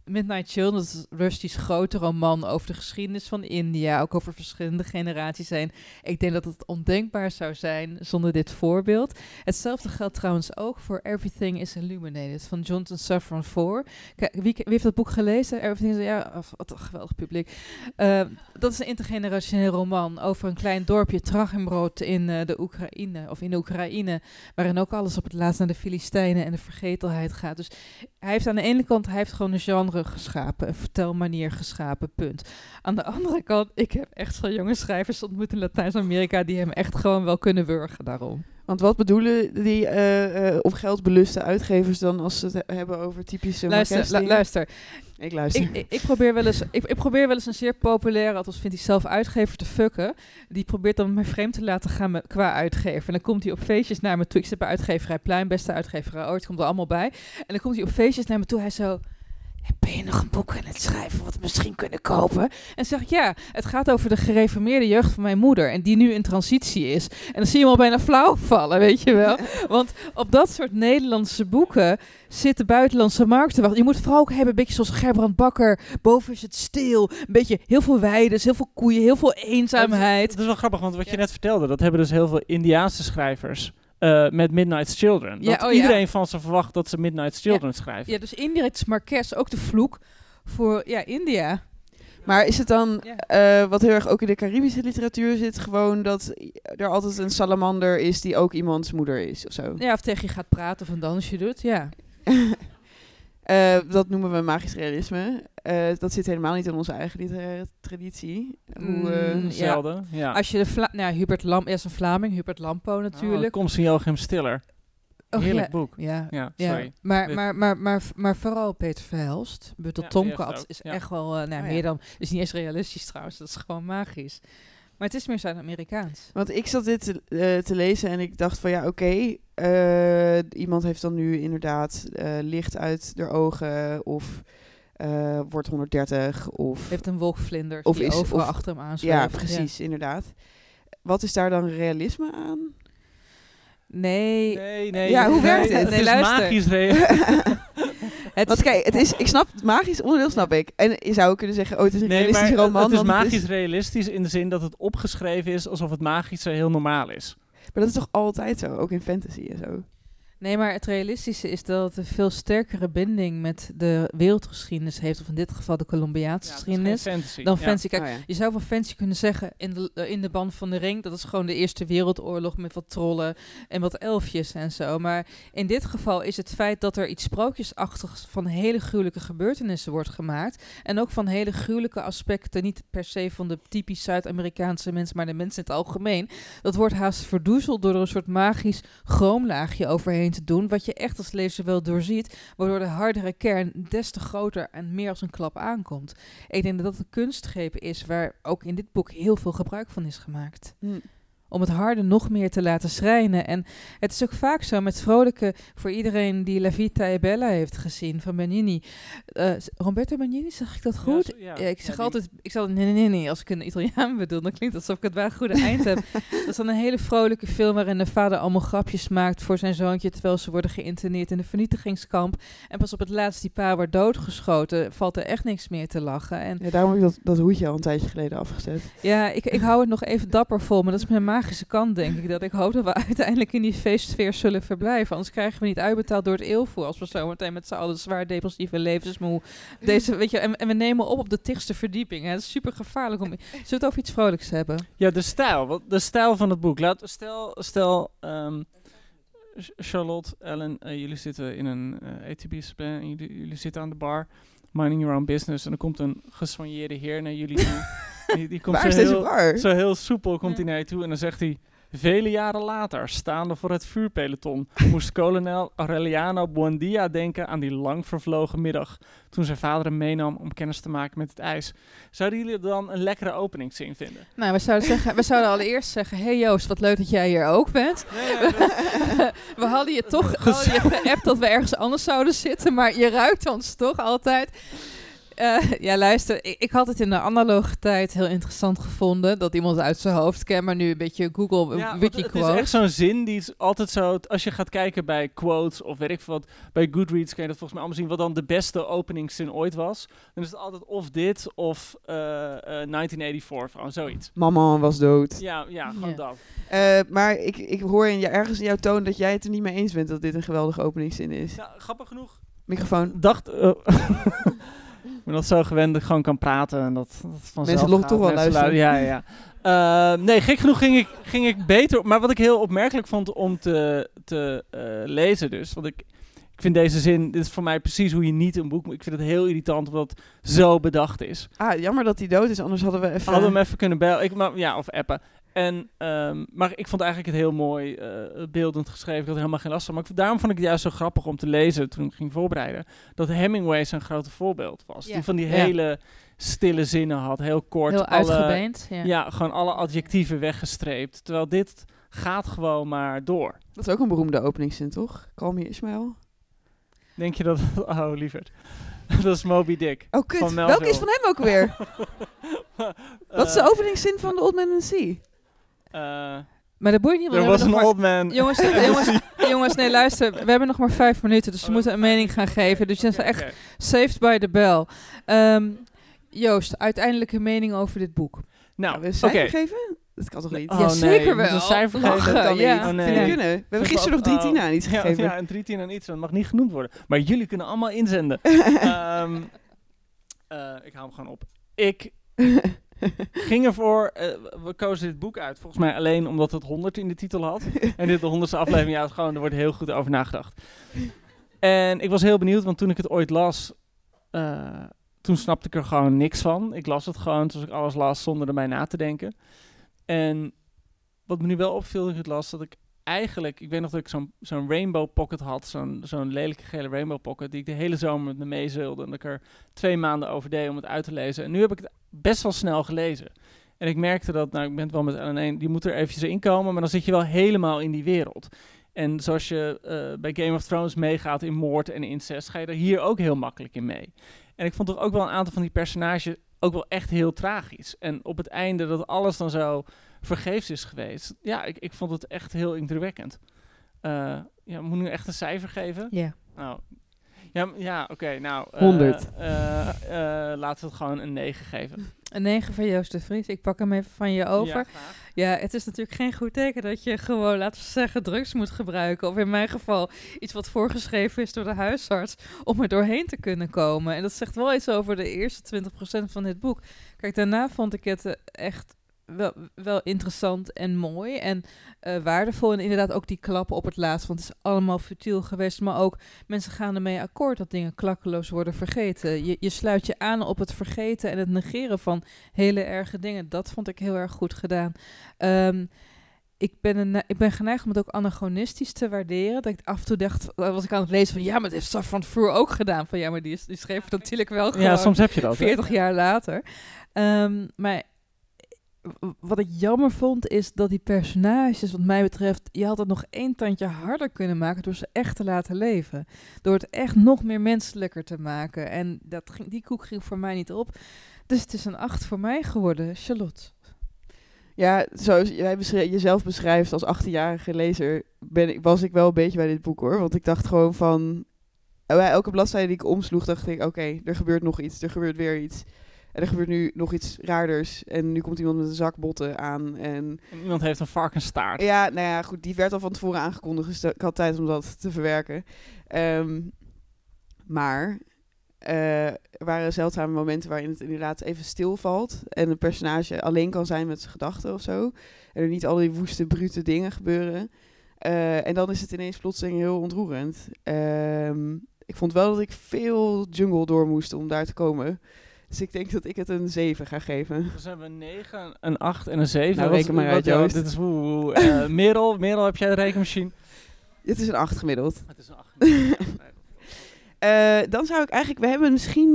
[SPEAKER 5] Midnight Children, dat is Rusty's grote roman over de geschiedenis van India, ook over verschillende generaties heen. Ik denk dat het ondenkbaar zou zijn zonder dit voorbeeld. Hetzelfde geldt trouwens ook voor Everything is Illuminated van Jonathan Safran Foer. Kijk, wie, wie heeft dat boek gelezen? Everything is, ja, wat een geweldig publiek. Uh, dat is een intergenerationeel roman over een klein dorpje Trachimbrod in uh, de Oekraïne, of in de Oekraïne, waarin ook alles op het laatst naar de Filistijnen en de vergetelheid gaat. Dus hij heeft aan de ene kant, hij heeft gewoon een genre geschapen, een vertelmanier geschapen, punt. Aan de andere kant, ik heb echt zo'n jonge schrijvers ontmoet in Latijns-Amerika die hem echt gewoon wel kunnen wurgen daarom.
[SPEAKER 7] Want wat bedoelen die uh, uh, op geld beluste uitgevers dan als ze het hebben over typische
[SPEAKER 5] luister, lu- luister.
[SPEAKER 7] Ik luister.
[SPEAKER 5] Ik, ik, ik, probeer wel eens, ik, ik probeer wel eens een zeer populaire, althans vindt hij zelf uitgever te fucken. Die probeert dan mij vreemd te laten gaan met, qua uitgever. En dan komt hij op feestjes naar me toe. Ik zit bij uitgeverij Pluim, beste uitgeverij ooit, komt er allemaal bij. En dan komt hij op feestjes naar me toe. Hij zo... Ben je nog een boek aan het schrijven wat we misschien kunnen kopen? En zeg ik, ja, het gaat over de gereformeerde jeugd van mijn moeder. En die nu in transitie is. En dan zie je hem al bijna flauw vallen, weet je wel. Want op dat soort Nederlandse boeken zit de buitenlandse markt te wachten. Je moet vooral ook hebben, een beetje zoals Gerbrand Bakker. Boven is het stil. Een beetje heel veel weides, heel veel koeien, heel veel eenzaamheid.
[SPEAKER 4] Dat is wel grappig, want wat
[SPEAKER 5] ja.
[SPEAKER 4] je net vertelde, dat hebben dus heel veel Indiaanse schrijvers. Uh, met Midnight Children.
[SPEAKER 5] Ja,
[SPEAKER 4] dat
[SPEAKER 5] oh
[SPEAKER 4] iedereen
[SPEAKER 5] ja.
[SPEAKER 4] van ze verwacht dat ze Midnight Children
[SPEAKER 5] ja.
[SPEAKER 4] schrijven.
[SPEAKER 5] Ja, dus indirect is Marquez ook de vloek voor ja, India.
[SPEAKER 7] Maar is het dan,
[SPEAKER 5] Ja.
[SPEAKER 7] uh, wat heel erg ook in de Caribische literatuur zit, gewoon dat er altijd een salamander is die ook iemands moeder is of zo?
[SPEAKER 5] Ja, of tegen je gaat praten of een dansje doet, ja.
[SPEAKER 7] uh, dat noemen we magisch realisme. Uh, dat zit helemaal niet in onze eigen literaire traditie. Hoe, uh,
[SPEAKER 5] Mm,
[SPEAKER 4] Zelden, ja.
[SPEAKER 5] Als je de Vla- nou, Hubert Lam is een Vlaming, Hubert Lampo natuurlijk.
[SPEAKER 4] Oh, Kom zie Joachim Stiller.
[SPEAKER 5] Oh,
[SPEAKER 4] Heerlijk
[SPEAKER 5] ja.
[SPEAKER 4] boek.
[SPEAKER 5] Ja,
[SPEAKER 4] Ja,
[SPEAKER 5] ja.
[SPEAKER 4] sorry.
[SPEAKER 5] Maar,
[SPEAKER 4] Dit-
[SPEAKER 5] maar, maar, maar, maar vooral Peter Verhelst, Buttel
[SPEAKER 4] Ja,
[SPEAKER 5] Tomcat
[SPEAKER 4] eerst ook,
[SPEAKER 5] is
[SPEAKER 4] ja.
[SPEAKER 5] echt wel, uh, nou,
[SPEAKER 7] Oh, ja.
[SPEAKER 5] meer dan, is niet eens realistisch trouwens, dat is gewoon magisch. Maar het is meer Zuid-Amerikaans.
[SPEAKER 7] Want ik zat dit te, uh, te lezen en ik dacht van ja, oké, okay, uh, iemand heeft dan nu inderdaad uh, licht uit de ogen of uh, wordt honderddertig of...
[SPEAKER 5] Heeft een wolkvlinder
[SPEAKER 7] Of
[SPEAKER 5] die
[SPEAKER 7] is-
[SPEAKER 5] overal
[SPEAKER 7] of-
[SPEAKER 5] achter hem aanzweeft.
[SPEAKER 7] Ja, precies, inderdaad. Wat is daar dan realisme aan?
[SPEAKER 5] Nee,
[SPEAKER 4] Nee, nee.
[SPEAKER 7] Ja, hoe
[SPEAKER 4] nee,
[SPEAKER 7] werkt het?
[SPEAKER 4] Het
[SPEAKER 5] Nee,
[SPEAKER 4] is
[SPEAKER 5] luister.
[SPEAKER 4] magisch realisme.
[SPEAKER 5] het
[SPEAKER 7] Want kijk, het is, ik snap het magisch onderdeel, snap ik. En je zou kunnen zeggen, oh, het is een
[SPEAKER 4] Nee,
[SPEAKER 7] realistische
[SPEAKER 4] maar
[SPEAKER 7] roman.
[SPEAKER 4] het is
[SPEAKER 7] want
[SPEAKER 4] magisch realistisch in de zin dat het opgeschreven is alsof het magische heel normaal is.
[SPEAKER 7] Maar dat is toch altijd zo, ook in fantasy en zo.
[SPEAKER 5] Nee, maar het realistische is dat het een veel sterkere binding met de wereldgeschiedenis heeft, of in dit geval de Colombiaanse geschiedenis,
[SPEAKER 4] fantasy.
[SPEAKER 5] dan
[SPEAKER 4] ja.
[SPEAKER 5] fantasy. Kijk,
[SPEAKER 7] Oh ja.
[SPEAKER 5] je zou van fantasy kunnen zeggen, in de, uh, in de band van de ring, dat is gewoon de Eerste Wereldoorlog met wat trollen en wat elfjes en zo. Maar in dit geval is het feit dat er iets sprookjesachtigs van hele gruwelijke gebeurtenissen wordt gemaakt, en ook van hele gruwelijke aspecten, niet per se van de typisch Zuid-Amerikaanse mensen, maar de mensen in het algemeen, dat wordt haast verdoezeld door er een soort magisch chroomlaagje overheen te doen, wat je echt als lezer wel doorziet, waardoor de hardere kern des te groter en meer als een klap aankomt. Ik denk dat dat een kunstgreep is waar ook in dit boek heel veel gebruik van is gemaakt.
[SPEAKER 7] Hm.
[SPEAKER 5] Om het harde nog meer te laten schrijnen. En het is ook vaak zo met vrolijke, voor iedereen die La Vita e Bella heeft gezien van Benigni. Uh, Roberto Benigni, zeg ik dat goed?
[SPEAKER 4] Ja, zo- ja.
[SPEAKER 5] Ja, ik
[SPEAKER 4] Ja,
[SPEAKER 5] zeg
[SPEAKER 4] die-
[SPEAKER 5] altijd, ik zal nee, nee, nee, als ik een Italiaan bedoel, dan klinkt het alsof ik het wel een goede eind heb. Dat is dan een hele vrolijke film waarin de vader allemaal grapjes maakt voor zijn zoontje, terwijl ze worden geïnterneerd in een vernietigingskamp. En pas op het laatst die pa wordt doodgeschoten, valt er echt niks meer te lachen. En
[SPEAKER 7] Ja, daarom heb ik dat, dat hoedje al een tijdje geleden afgezet.
[SPEAKER 5] ja, ik, ik hou het nog even dapper vol, maar dat is mijn magische kant, denk ik. Dat ik hoop dat we uiteindelijk in die feestsfeer zullen verblijven. Anders krijgen we niet uitbetaald door het eeuwvoer als we zo meteen met z'n allen zwaar depressieve levensmoe. Deze, weet je, en, en we nemen op op de tigste verdieping. Hè. Het is super gevaarlijk om. Zullen we het over iets vrolijks hebben?
[SPEAKER 4] Ja, de stijl. Wat, de stijl van het boek. Laat, stel, stel um, Charlotte, Ellen, uh, jullie zitten in een uh, A T B-splan en jullie, jullie zitten aan de bar, minding your own business, en er komt een gesoigneerde heer naar jullie toe. die, die komt
[SPEAKER 7] Waar
[SPEAKER 4] zo
[SPEAKER 7] is deze
[SPEAKER 4] heel,
[SPEAKER 7] bar?
[SPEAKER 4] zo heel soepel komt
[SPEAKER 5] Ja.
[SPEAKER 4] hij naar je toe en dan zegt hij: vele jaren later, staande voor het vuurpeloton, moest kolonel Aureliano Buendia denken aan die lang vervlogen middag, toen zijn vader hem meenam om kennis te maken met het ijs. Zouden jullie dan een lekkere openingszin vinden?
[SPEAKER 5] Nou, we zouden, zeggen, we zouden allereerst zeggen: hey Joost, wat leuk dat jij hier ook bent. We hadden je toch we hadden je geappt dat we ergens anders zouden zitten, maar je ruikt ons toch altijd. Uh, ja, luister, ik, ik had het in de analoge tijd heel interessant gevonden dat iemand uit zijn hoofd kent, maar nu een beetje Google
[SPEAKER 4] Ja,
[SPEAKER 5] wiki
[SPEAKER 4] het
[SPEAKER 5] quote.
[SPEAKER 4] is echt zo'n zin die is altijd zo, als je gaat kijken bij quotes of weet ik veel wat, bij Goodreads kun je dat volgens mij allemaal zien wat dan de beste openingszin ooit was. Dan is het altijd of dit of uh, uh, negentien eenennegentig, gewoon zoiets.
[SPEAKER 7] Mama was dood.
[SPEAKER 4] Ja, ja, gewoon
[SPEAKER 5] Ja.
[SPEAKER 4] dat.
[SPEAKER 7] Uh, maar ik, ik hoor in je, ergens in jouw toon dat jij het er niet mee eens bent dat dit een geweldige openingszin is.
[SPEAKER 4] Ja, grappig genoeg.
[SPEAKER 7] Microfoon.
[SPEAKER 4] Dacht, uh, ik ben dat zo gewend dat ik gewoon kan praten en dat, dat vanzelf
[SPEAKER 7] Mensen log
[SPEAKER 4] gaat.
[SPEAKER 7] toch wel
[SPEAKER 4] Mensen
[SPEAKER 7] luisteren.
[SPEAKER 4] lu- Ja, ja, ja. Uh, nee, gek genoeg ging ik, ging ik beter, maar wat ik heel opmerkelijk vond om te, te uh, lezen dus, want ik, ik vind deze zin, dit is voor mij precies hoe je niet een boek moet, ik vind het heel irritant omdat het zo bedacht is.
[SPEAKER 7] Ah, jammer dat hij dood is, anders hadden we even...
[SPEAKER 4] Hadden we hem even kunnen bellen, ik, maar, ja, of appen. En, um, maar ik vond eigenlijk het heel mooi uh, beeldend geschreven. Ik had er helemaal geen last van. Maar ik, daarom vond ik het juist zo grappig om te lezen toen ik ging voorbereiden. Dat Hemingway zijn grote voorbeeld was.
[SPEAKER 5] Ja.
[SPEAKER 4] Die van die
[SPEAKER 5] Ja.
[SPEAKER 4] hele stille zinnen had. Heel kort.
[SPEAKER 5] Heel
[SPEAKER 4] alle,
[SPEAKER 5] uitgebeend. Ja.
[SPEAKER 4] Ja, gewoon alle adjectieven weggestreept. Terwijl dit gaat gewoon maar door.
[SPEAKER 7] Dat is ook een beroemde openingszin, toch? Call me Ismail.
[SPEAKER 4] Denk je dat... Oh, lieverd. Dat is Moby Dick.
[SPEAKER 7] Oh, kut.
[SPEAKER 4] Van Melville.
[SPEAKER 7] Welke is van hem ook weer? Wat is de
[SPEAKER 4] Uh,
[SPEAKER 7] openingszin van The Old Man and the Sea?
[SPEAKER 4] uh,
[SPEAKER 5] Maar dat boeit niet, want
[SPEAKER 4] Er
[SPEAKER 5] we
[SPEAKER 4] was
[SPEAKER 5] hebben
[SPEAKER 4] een
[SPEAKER 5] nog maar...
[SPEAKER 4] old man.
[SPEAKER 5] Jongens, jongens, jongens, nee, luister. We hebben nog maar vijf minuten, dus we
[SPEAKER 4] Oh,
[SPEAKER 5] moeten een mening gaan geven. Dus je bent
[SPEAKER 4] Oké,
[SPEAKER 5] echt
[SPEAKER 4] oké.
[SPEAKER 5] saved by the bell. Um, Joost, uiteindelijke mening over dit boek.
[SPEAKER 4] Nou,
[SPEAKER 7] Gaan we een
[SPEAKER 4] oké.
[SPEAKER 7] cijfer geven? Dat kan toch niet?
[SPEAKER 4] Oh,
[SPEAKER 5] Ja,
[SPEAKER 4] nee,
[SPEAKER 5] zeker
[SPEAKER 4] je moet
[SPEAKER 5] wel.
[SPEAKER 4] een cijfer
[SPEAKER 5] Lachen,
[SPEAKER 4] geven.
[SPEAKER 7] Dat kan
[SPEAKER 5] ja.
[SPEAKER 7] niet.
[SPEAKER 4] Oh, nee.
[SPEAKER 7] Vind ik kunnen. We hebben gisteren nog drie
[SPEAKER 4] Oh.
[SPEAKER 7] tien aan iets
[SPEAKER 4] Ja,
[SPEAKER 7] gegeven.
[SPEAKER 4] ja, en drie tien aan iets, dat mag niet genoemd worden. Maar jullie kunnen allemaal inzenden. um, uh, ik haal hem gewoon op. Ik ging ervoor, uh, we kozen dit boek uit, volgens mij alleen omdat het honderd in de titel had. En dit de honderdste aflevering, ja, het is gewoon, er wordt heel goed over nagedacht. En ik was heel benieuwd, want toen ik het ooit las, uh, toen snapte ik er gewoon niks van. Ik las het gewoon zoals ik alles las, zonder erbij na te denken. En wat me nu wel opviel toen ik het las, dat ik eigenlijk, ik weet nog dat ik zo'n zo'n rainbow pocket had, zo'n zo'n lelijke gele rainbow pocket, die ik de hele zomer met me meezeulde en dat ik er twee maanden over deed om het uit te lezen. En nu heb ik het best wel snel gelezen. En ik merkte dat, nou, ik ben het wel met Ellen één, die moet er eventjes in komen, maar dan zit je wel helemaal in die wereld. En zoals je uh, bij Game of Thrones meegaat in moord en incest, ga je er hier ook heel makkelijk in mee. En ik vond toch ook wel een aantal van die personages ook wel echt heel tragisch. En op het einde dat alles dan zo vergeefs is geweest. Ja, ik, ik vond het echt heel indrukwekkend. Uh, ja, moet ik nu echt een cijfer geven?
[SPEAKER 5] Ja.
[SPEAKER 4] Nou, ja, ja oké, okay, nou... Uh,
[SPEAKER 7] honderd.
[SPEAKER 4] Uh, uh, laten we het gewoon een negen geven.
[SPEAKER 5] Een negen van Joost de Vries. Ik pak hem even van je over.
[SPEAKER 4] Ja, graag.
[SPEAKER 5] Ja, het is natuurlijk geen goed teken dat je gewoon, laten we zeggen, drugs moet gebruiken. Of in mijn geval iets wat voorgeschreven is door de huisarts om er doorheen te kunnen komen. En dat zegt wel iets over de eerste twintig procent van dit boek. Kijk, daarna vond ik het uh, echt wel, wel interessant en mooi en uh, waardevol. En inderdaad ook die klappen op het laatst, want het is allemaal futiel geweest. Maar ook mensen gaan ermee akkoord dat dingen klakkeloos worden vergeten. Je, je sluit je aan op het vergeten en het negeren van hele erge dingen. Dat vond ik heel erg goed gedaan. Um, ik, ben een, ik ben geneigd om het ook anachronistisch te waarderen. Dat ik af en toe dacht, was ik aan het lezen van ja, maar dat heeft Safran Foer ook gedaan. Van ja, maar die, is, die schreef het natuurlijk wel gewoon
[SPEAKER 4] Ja, soms heb je dat.
[SPEAKER 5] veertig jaar later. Um, maar wat ik jammer vond is dat die personages, wat mij betreft, je had het nog één tandje harder kunnen maken door ze echt te laten leven. Door het echt nog meer menselijker te maken. En dat ging, die koek ging voor mij niet op. Dus het is een acht voor mij geworden. Charlotte.
[SPEAKER 7] Ja, zoals jij beschrijf, jezelf beschrijft als achttienjarige lezer, ben ik, was ik wel een beetje bij dit boek hoor. Want ik dacht gewoon van, bij elke bladzijde die ik omsloeg, dacht ik, oké, okay, er gebeurt nog iets, er gebeurt weer iets. En er gebeurt nu nog iets raarders. En nu komt iemand met een zak botten aan. En,
[SPEAKER 4] en iemand heeft een varkensstaart.
[SPEAKER 7] Ja, nou ja, goed. Die werd al van tevoren aangekondigd. Dus ik had tijd om dat te verwerken. Um, maar uh, er waren zeldzame momenten waarin het inderdaad even stilvalt. En een personage alleen kan zijn met zijn gedachten of zo. En er niet al die woeste, brute dingen gebeuren. Uh, en dan is het ineens plotseling heel ontroerend. Um, ik vond wel dat ik veel jungle door moest om daar te komen. Dus ik denk dat ik het een zeven ga geven.
[SPEAKER 4] Dus hebben we een negen, een acht en een zeven.
[SPEAKER 7] Nou, reken maar uit,
[SPEAKER 4] wat,
[SPEAKER 7] Joost.
[SPEAKER 4] Dit is woe, woe. Uh, Merel, Merel, heb jij de rekenmachine?
[SPEAKER 7] Het is een acht gemiddeld.
[SPEAKER 4] Het is een acht gemiddeld.
[SPEAKER 7] uh, dan zou ik eigenlijk... We hebben misschien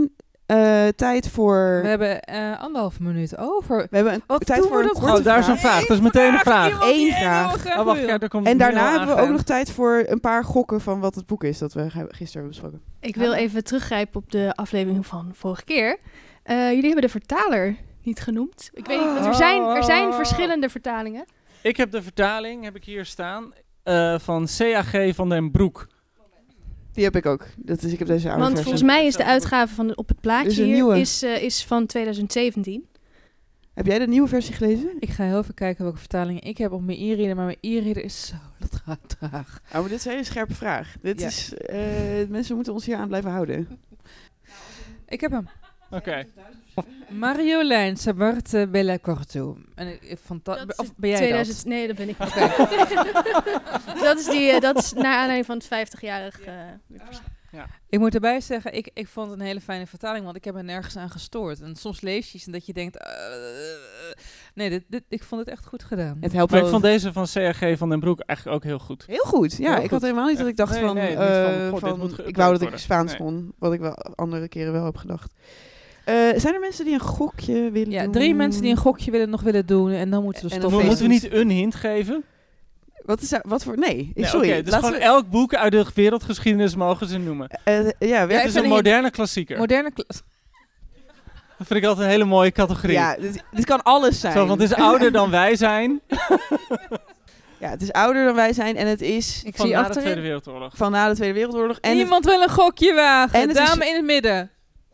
[SPEAKER 7] uh, tijd voor...
[SPEAKER 5] We hebben uh, anderhalf minuut over.
[SPEAKER 7] We hebben een
[SPEAKER 5] Wat
[SPEAKER 7] tijd
[SPEAKER 5] doen
[SPEAKER 7] voor
[SPEAKER 5] we
[SPEAKER 7] een
[SPEAKER 5] dat
[SPEAKER 7] korte
[SPEAKER 4] Oh, daar is een
[SPEAKER 7] vraag.
[SPEAKER 4] vraag. Dat is meteen een vraag.
[SPEAKER 7] Eén vraag.
[SPEAKER 4] Oh, wacht, ja, daar komt
[SPEAKER 7] En daarna
[SPEAKER 4] Merel
[SPEAKER 7] hebben we ook
[SPEAKER 4] aangaan.
[SPEAKER 7] nog tijd voor een paar gokken van wat het boek is dat we ge- gisteren hebben besproken.
[SPEAKER 8] Ik wil even teruggrijpen op de aflevering van vorige keer. Uh, jullie hebben de vertaler niet genoemd. Ik weet niet, want er zijn, er zijn verschillende vertalingen.
[SPEAKER 4] Ik heb de vertaling, heb ik hier staan, uh, van C A G van den Broek.
[SPEAKER 7] Die heb ik ook. Dat is, ik heb deze oude
[SPEAKER 8] Want
[SPEAKER 7] versie.
[SPEAKER 8] volgens mij is de uitgave van de, op het plaatje
[SPEAKER 7] Dus een
[SPEAKER 8] hier
[SPEAKER 7] nieuwe.
[SPEAKER 8] is, uh, is van twintig zeventien.
[SPEAKER 7] Heb jij de nieuwe versie gelezen?
[SPEAKER 5] Ik ga heel even kijken welke vertalingen ik heb op mijn e-reader, maar mijn e-reader is zo tra- traag.
[SPEAKER 7] Oh, maar dit is een hele scherpe vraag. Dit
[SPEAKER 5] Ja.
[SPEAKER 7] is, uh, mensen moeten ons hier aan blijven houden.
[SPEAKER 5] Ik heb hem.
[SPEAKER 4] Oké. Okay.
[SPEAKER 5] Marjolein Sabarte Bella Corto. En ik, ik vond dat,
[SPEAKER 8] Dat is
[SPEAKER 5] of ben jij
[SPEAKER 8] tweeduizend
[SPEAKER 5] dat?
[SPEAKER 8] Nee, dat ben ik niet.
[SPEAKER 5] Oké.
[SPEAKER 8] dat, is die, uh, dat is naar aanleiding van het vijftigjarig... Uh,
[SPEAKER 5] Ik moet erbij zeggen, ik, ik vond het een hele fijne vertaling, want ik heb er nergens aan gestoord. En soms lees je iets en dat je denkt... Uh, nee, dit, dit, ik vond het echt goed gedaan.
[SPEAKER 7] Het helpt
[SPEAKER 4] Maar
[SPEAKER 7] wel.
[SPEAKER 4] ik vond deze van C A G van den Broek eigenlijk ook heel goed.
[SPEAKER 7] Heel goed. Ja,
[SPEAKER 4] Heel
[SPEAKER 7] ik
[SPEAKER 4] goed.
[SPEAKER 7] had helemaal niet dat ik dacht
[SPEAKER 4] Nee,
[SPEAKER 7] van...
[SPEAKER 4] nee, niet
[SPEAKER 7] uh,
[SPEAKER 4] van, goh, dit
[SPEAKER 7] van
[SPEAKER 4] moet
[SPEAKER 7] ik
[SPEAKER 4] geüpdate
[SPEAKER 7] wou dat ik
[SPEAKER 4] worden.
[SPEAKER 7] Spaans
[SPEAKER 4] Nee.
[SPEAKER 7] kon. Wat ik wel andere keren wel heb gedacht. Uh, zijn er mensen die een gokje willen
[SPEAKER 5] Ja,
[SPEAKER 7] doen?
[SPEAKER 5] drie mensen die een gokje willen, nog willen doen en dan moeten we
[SPEAKER 7] En
[SPEAKER 5] stoppen.
[SPEAKER 7] dan
[SPEAKER 4] Moeten we niet een hint geven?
[SPEAKER 7] Wat, is, wat voor... Nee,
[SPEAKER 4] Nee,
[SPEAKER 7] sorry.
[SPEAKER 4] Oké, okay, dus
[SPEAKER 7] laten
[SPEAKER 4] gewoon
[SPEAKER 7] we-
[SPEAKER 4] elk boek uit de wereldgeschiedenis mogen ze noemen.
[SPEAKER 7] Uh, ja, we
[SPEAKER 5] Ja,
[SPEAKER 4] Het
[SPEAKER 5] ik
[SPEAKER 4] is
[SPEAKER 5] vind
[SPEAKER 4] een
[SPEAKER 5] een
[SPEAKER 4] moderne klassieker.
[SPEAKER 5] Moderne klas.
[SPEAKER 4] Dat vind ik altijd een hele mooie categorie.
[SPEAKER 7] Ja, dit, dit kan alles zijn.
[SPEAKER 4] Zo, want het is ouder dan wij zijn.
[SPEAKER 7] Ja, het is ouder dan wij zijn en het is
[SPEAKER 5] Ik
[SPEAKER 4] Van
[SPEAKER 5] zie
[SPEAKER 4] na de
[SPEAKER 5] achterin.
[SPEAKER 4] Tweede Wereldoorlog.
[SPEAKER 7] van na de Tweede Wereldoorlog. En het-
[SPEAKER 5] Iemand wil een gokje wagen.
[SPEAKER 7] en het is-
[SPEAKER 5] Dame in het midden.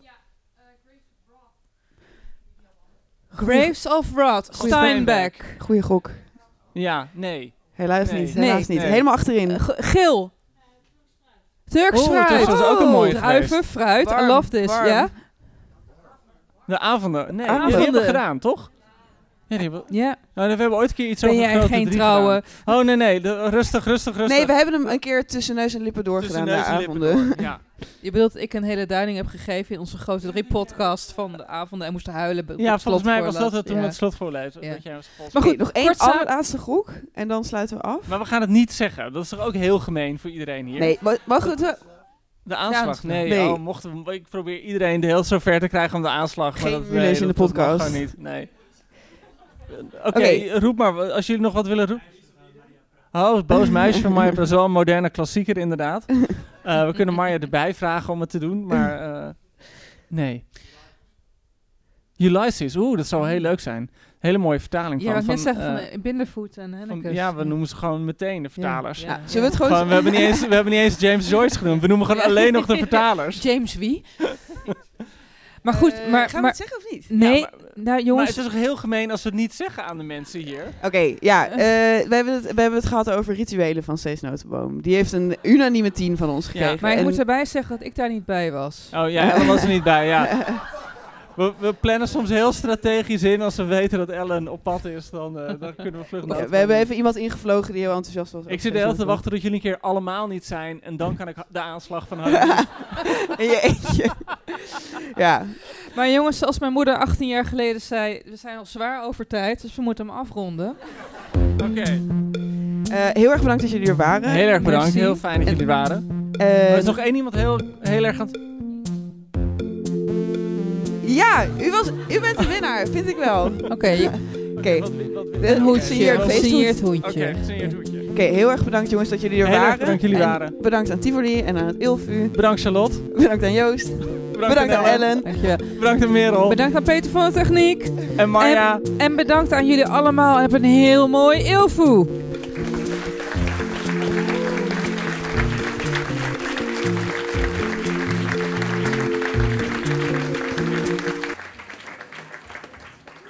[SPEAKER 5] Graves of Wrath.
[SPEAKER 7] Goeie
[SPEAKER 5] Steinbeck.
[SPEAKER 7] goeie gok.
[SPEAKER 4] Ja, nee.
[SPEAKER 7] Helaas
[SPEAKER 4] Nee.
[SPEAKER 7] niet. Helaas
[SPEAKER 5] Nee.
[SPEAKER 7] niet.
[SPEAKER 4] Nee.
[SPEAKER 7] Helemaal achterin.
[SPEAKER 5] Uh, G- Geel. Turks
[SPEAKER 4] Oh,
[SPEAKER 5] fruit.
[SPEAKER 4] Turks was ook een mooie
[SPEAKER 5] Druiven,
[SPEAKER 4] geweest.
[SPEAKER 5] fruit.
[SPEAKER 7] Warm,
[SPEAKER 5] I love this.
[SPEAKER 7] warm.
[SPEAKER 5] Ja?
[SPEAKER 4] De avonden. Nee,
[SPEAKER 5] Avonden.
[SPEAKER 4] die hebben we gedaan, toch? Ja, die hebben,
[SPEAKER 5] Ja.
[SPEAKER 4] nou, we hebben ooit een keer iets
[SPEAKER 5] Ben
[SPEAKER 4] over
[SPEAKER 5] jij
[SPEAKER 4] grote
[SPEAKER 5] geen
[SPEAKER 4] drie
[SPEAKER 5] trouwe?
[SPEAKER 4] gedaan. Oh, nee, nee. De, rustig, rustig, rustig.
[SPEAKER 7] Nee, we hebben hem een keer tussen neus en lippen
[SPEAKER 4] Tussen
[SPEAKER 7] doorgedaan,
[SPEAKER 4] neus
[SPEAKER 7] de
[SPEAKER 4] en lippen
[SPEAKER 7] avonden.
[SPEAKER 4] door. Ja.
[SPEAKER 5] Je bedoelt dat ik een hele duiding heb gegeven in onze grote drie podcast van de avonden en moest huilen. op
[SPEAKER 4] ja,
[SPEAKER 5] het
[SPEAKER 4] volgens mij was dat
[SPEAKER 5] slotvoorlaat.
[SPEAKER 4] het toen
[SPEAKER 5] Ja.
[SPEAKER 4] het slotvoorlezen.
[SPEAKER 5] Ja.
[SPEAKER 4] Dat jij was volgens
[SPEAKER 5] Maar
[SPEAKER 7] Oké,
[SPEAKER 5] goed,
[SPEAKER 7] nog één
[SPEAKER 5] kort sa-
[SPEAKER 7] allerlaatste gok en dan sluiten we af.
[SPEAKER 4] Maar we gaan het niet zeggen. Dat is toch ook heel gemeen voor iedereen hier?
[SPEAKER 7] Nee, ma- mag het... wel-
[SPEAKER 4] De aanslag?
[SPEAKER 5] aanslag.
[SPEAKER 4] Nee.
[SPEAKER 7] Nee.
[SPEAKER 4] Oh, mochten we, ik probeer iedereen de heel zover te krijgen om de aanslag. maar
[SPEAKER 7] Geen
[SPEAKER 4] dat,
[SPEAKER 7] rules in de
[SPEAKER 4] dat- dat mag
[SPEAKER 7] podcast.
[SPEAKER 4] gewoon niet. Nee. Oké,
[SPEAKER 7] Oké.
[SPEAKER 4] roep maar. Als jullie nog wat willen roepen. Oh, Boos Meisje van Maya Brazil. Een moderne klassieker inderdaad. Uh, we kunnen Maya erbij vragen om het te doen, maar uh, nee. Ulysses, oeh, dat zou wel heel leuk zijn. Hele mooie vertaling
[SPEAKER 5] Ja,
[SPEAKER 4] van.
[SPEAKER 5] wat ik net
[SPEAKER 4] van,
[SPEAKER 5] zeggen,
[SPEAKER 4] uh,
[SPEAKER 5] van uh, Bindervoet en
[SPEAKER 4] van-
[SPEAKER 5] Hennekes.
[SPEAKER 4] ja, we noemen ze gewoon meteen de vertalers.
[SPEAKER 5] Ja.
[SPEAKER 7] Zullen we het gewoon...
[SPEAKER 4] Gewoon, we, hebben niet eens, we hebben niet eens James Joyce genoemd. We noemen gewoon
[SPEAKER 5] Ja.
[SPEAKER 4] alleen nog de vertalers.
[SPEAKER 5] James wie? Maar goed,
[SPEAKER 7] Eh,
[SPEAKER 5] maar...
[SPEAKER 7] gaan we
[SPEAKER 5] maar
[SPEAKER 7] het zeggen of niet?
[SPEAKER 5] nee,
[SPEAKER 4] Ja, maar-
[SPEAKER 5] nou jongens...
[SPEAKER 4] Maar het is toch heel gemeen als we het niet zeggen aan de mensen hier?
[SPEAKER 7] Oké, ja. eh, we, hebben het, we hebben het gehad over rituelen van Cees Notenboom. Die heeft een unanieme tien van ons gekregen.
[SPEAKER 5] maar ik
[SPEAKER 7] En-
[SPEAKER 5] moet erbij zeggen dat ik daar niet bij was.
[SPEAKER 4] Oh ja, Ellen was er niet bij, ja. We, we plannen soms heel strategisch in. Als we weten dat Ellen op pad is, dan, uh, dan kunnen we vlug
[SPEAKER 7] Ja,
[SPEAKER 4] naar
[SPEAKER 7] we hebben even iemand ingevlogen die heel enthousiast was.
[SPEAKER 4] Ik zit de hele tijd te wachten tot jullie een keer allemaal niet zijn. En dan kan ik ha- de aanslag van haar.
[SPEAKER 7] In je eentje. Ja.
[SPEAKER 5] Maar jongens, zoals mijn moeder achttien jaar geleden zei... we zijn al zwaar over tijd, dus we moeten hem afronden.
[SPEAKER 4] Oké.
[SPEAKER 7] Eh, heel erg bedankt dat jullie er waren.
[SPEAKER 4] Heel erg bedankt.
[SPEAKER 5] Merci.
[SPEAKER 4] Heel fijn dat jullie waren.
[SPEAKER 7] Eh,
[SPEAKER 4] Er is nog één iemand heel, heel erg aan het...
[SPEAKER 7] Ja, u, was, u bent de winnaar, vind ik wel. Oké,
[SPEAKER 5] Oké, je-
[SPEAKER 7] okay.
[SPEAKER 4] Wat, wat, wat,
[SPEAKER 7] Een hoedje,
[SPEAKER 4] Signeer-
[SPEAKER 7] een
[SPEAKER 5] een signeerd
[SPEAKER 7] feesthoed.
[SPEAKER 5] hoedje.
[SPEAKER 4] Oké, signeerd hoedje.
[SPEAKER 7] Oké, heel erg bedankt jongens dat jullie er
[SPEAKER 4] Heel erg
[SPEAKER 7] waren.
[SPEAKER 4] bedankt jullie
[SPEAKER 7] En
[SPEAKER 4] waren.
[SPEAKER 7] Bedankt aan Tivoli en aan het Ilfu.
[SPEAKER 4] Bedankt Charlotte.
[SPEAKER 7] Bedankt aan Joost. Bedankt aan Ellen.
[SPEAKER 5] Dankjewel.
[SPEAKER 4] Bedankt aan Merel.
[SPEAKER 5] Bedankt aan Peter van de Techniek.
[SPEAKER 4] En Marja.
[SPEAKER 5] En bedankt aan jullie allemaal. Heb een heel mooi Ilfu.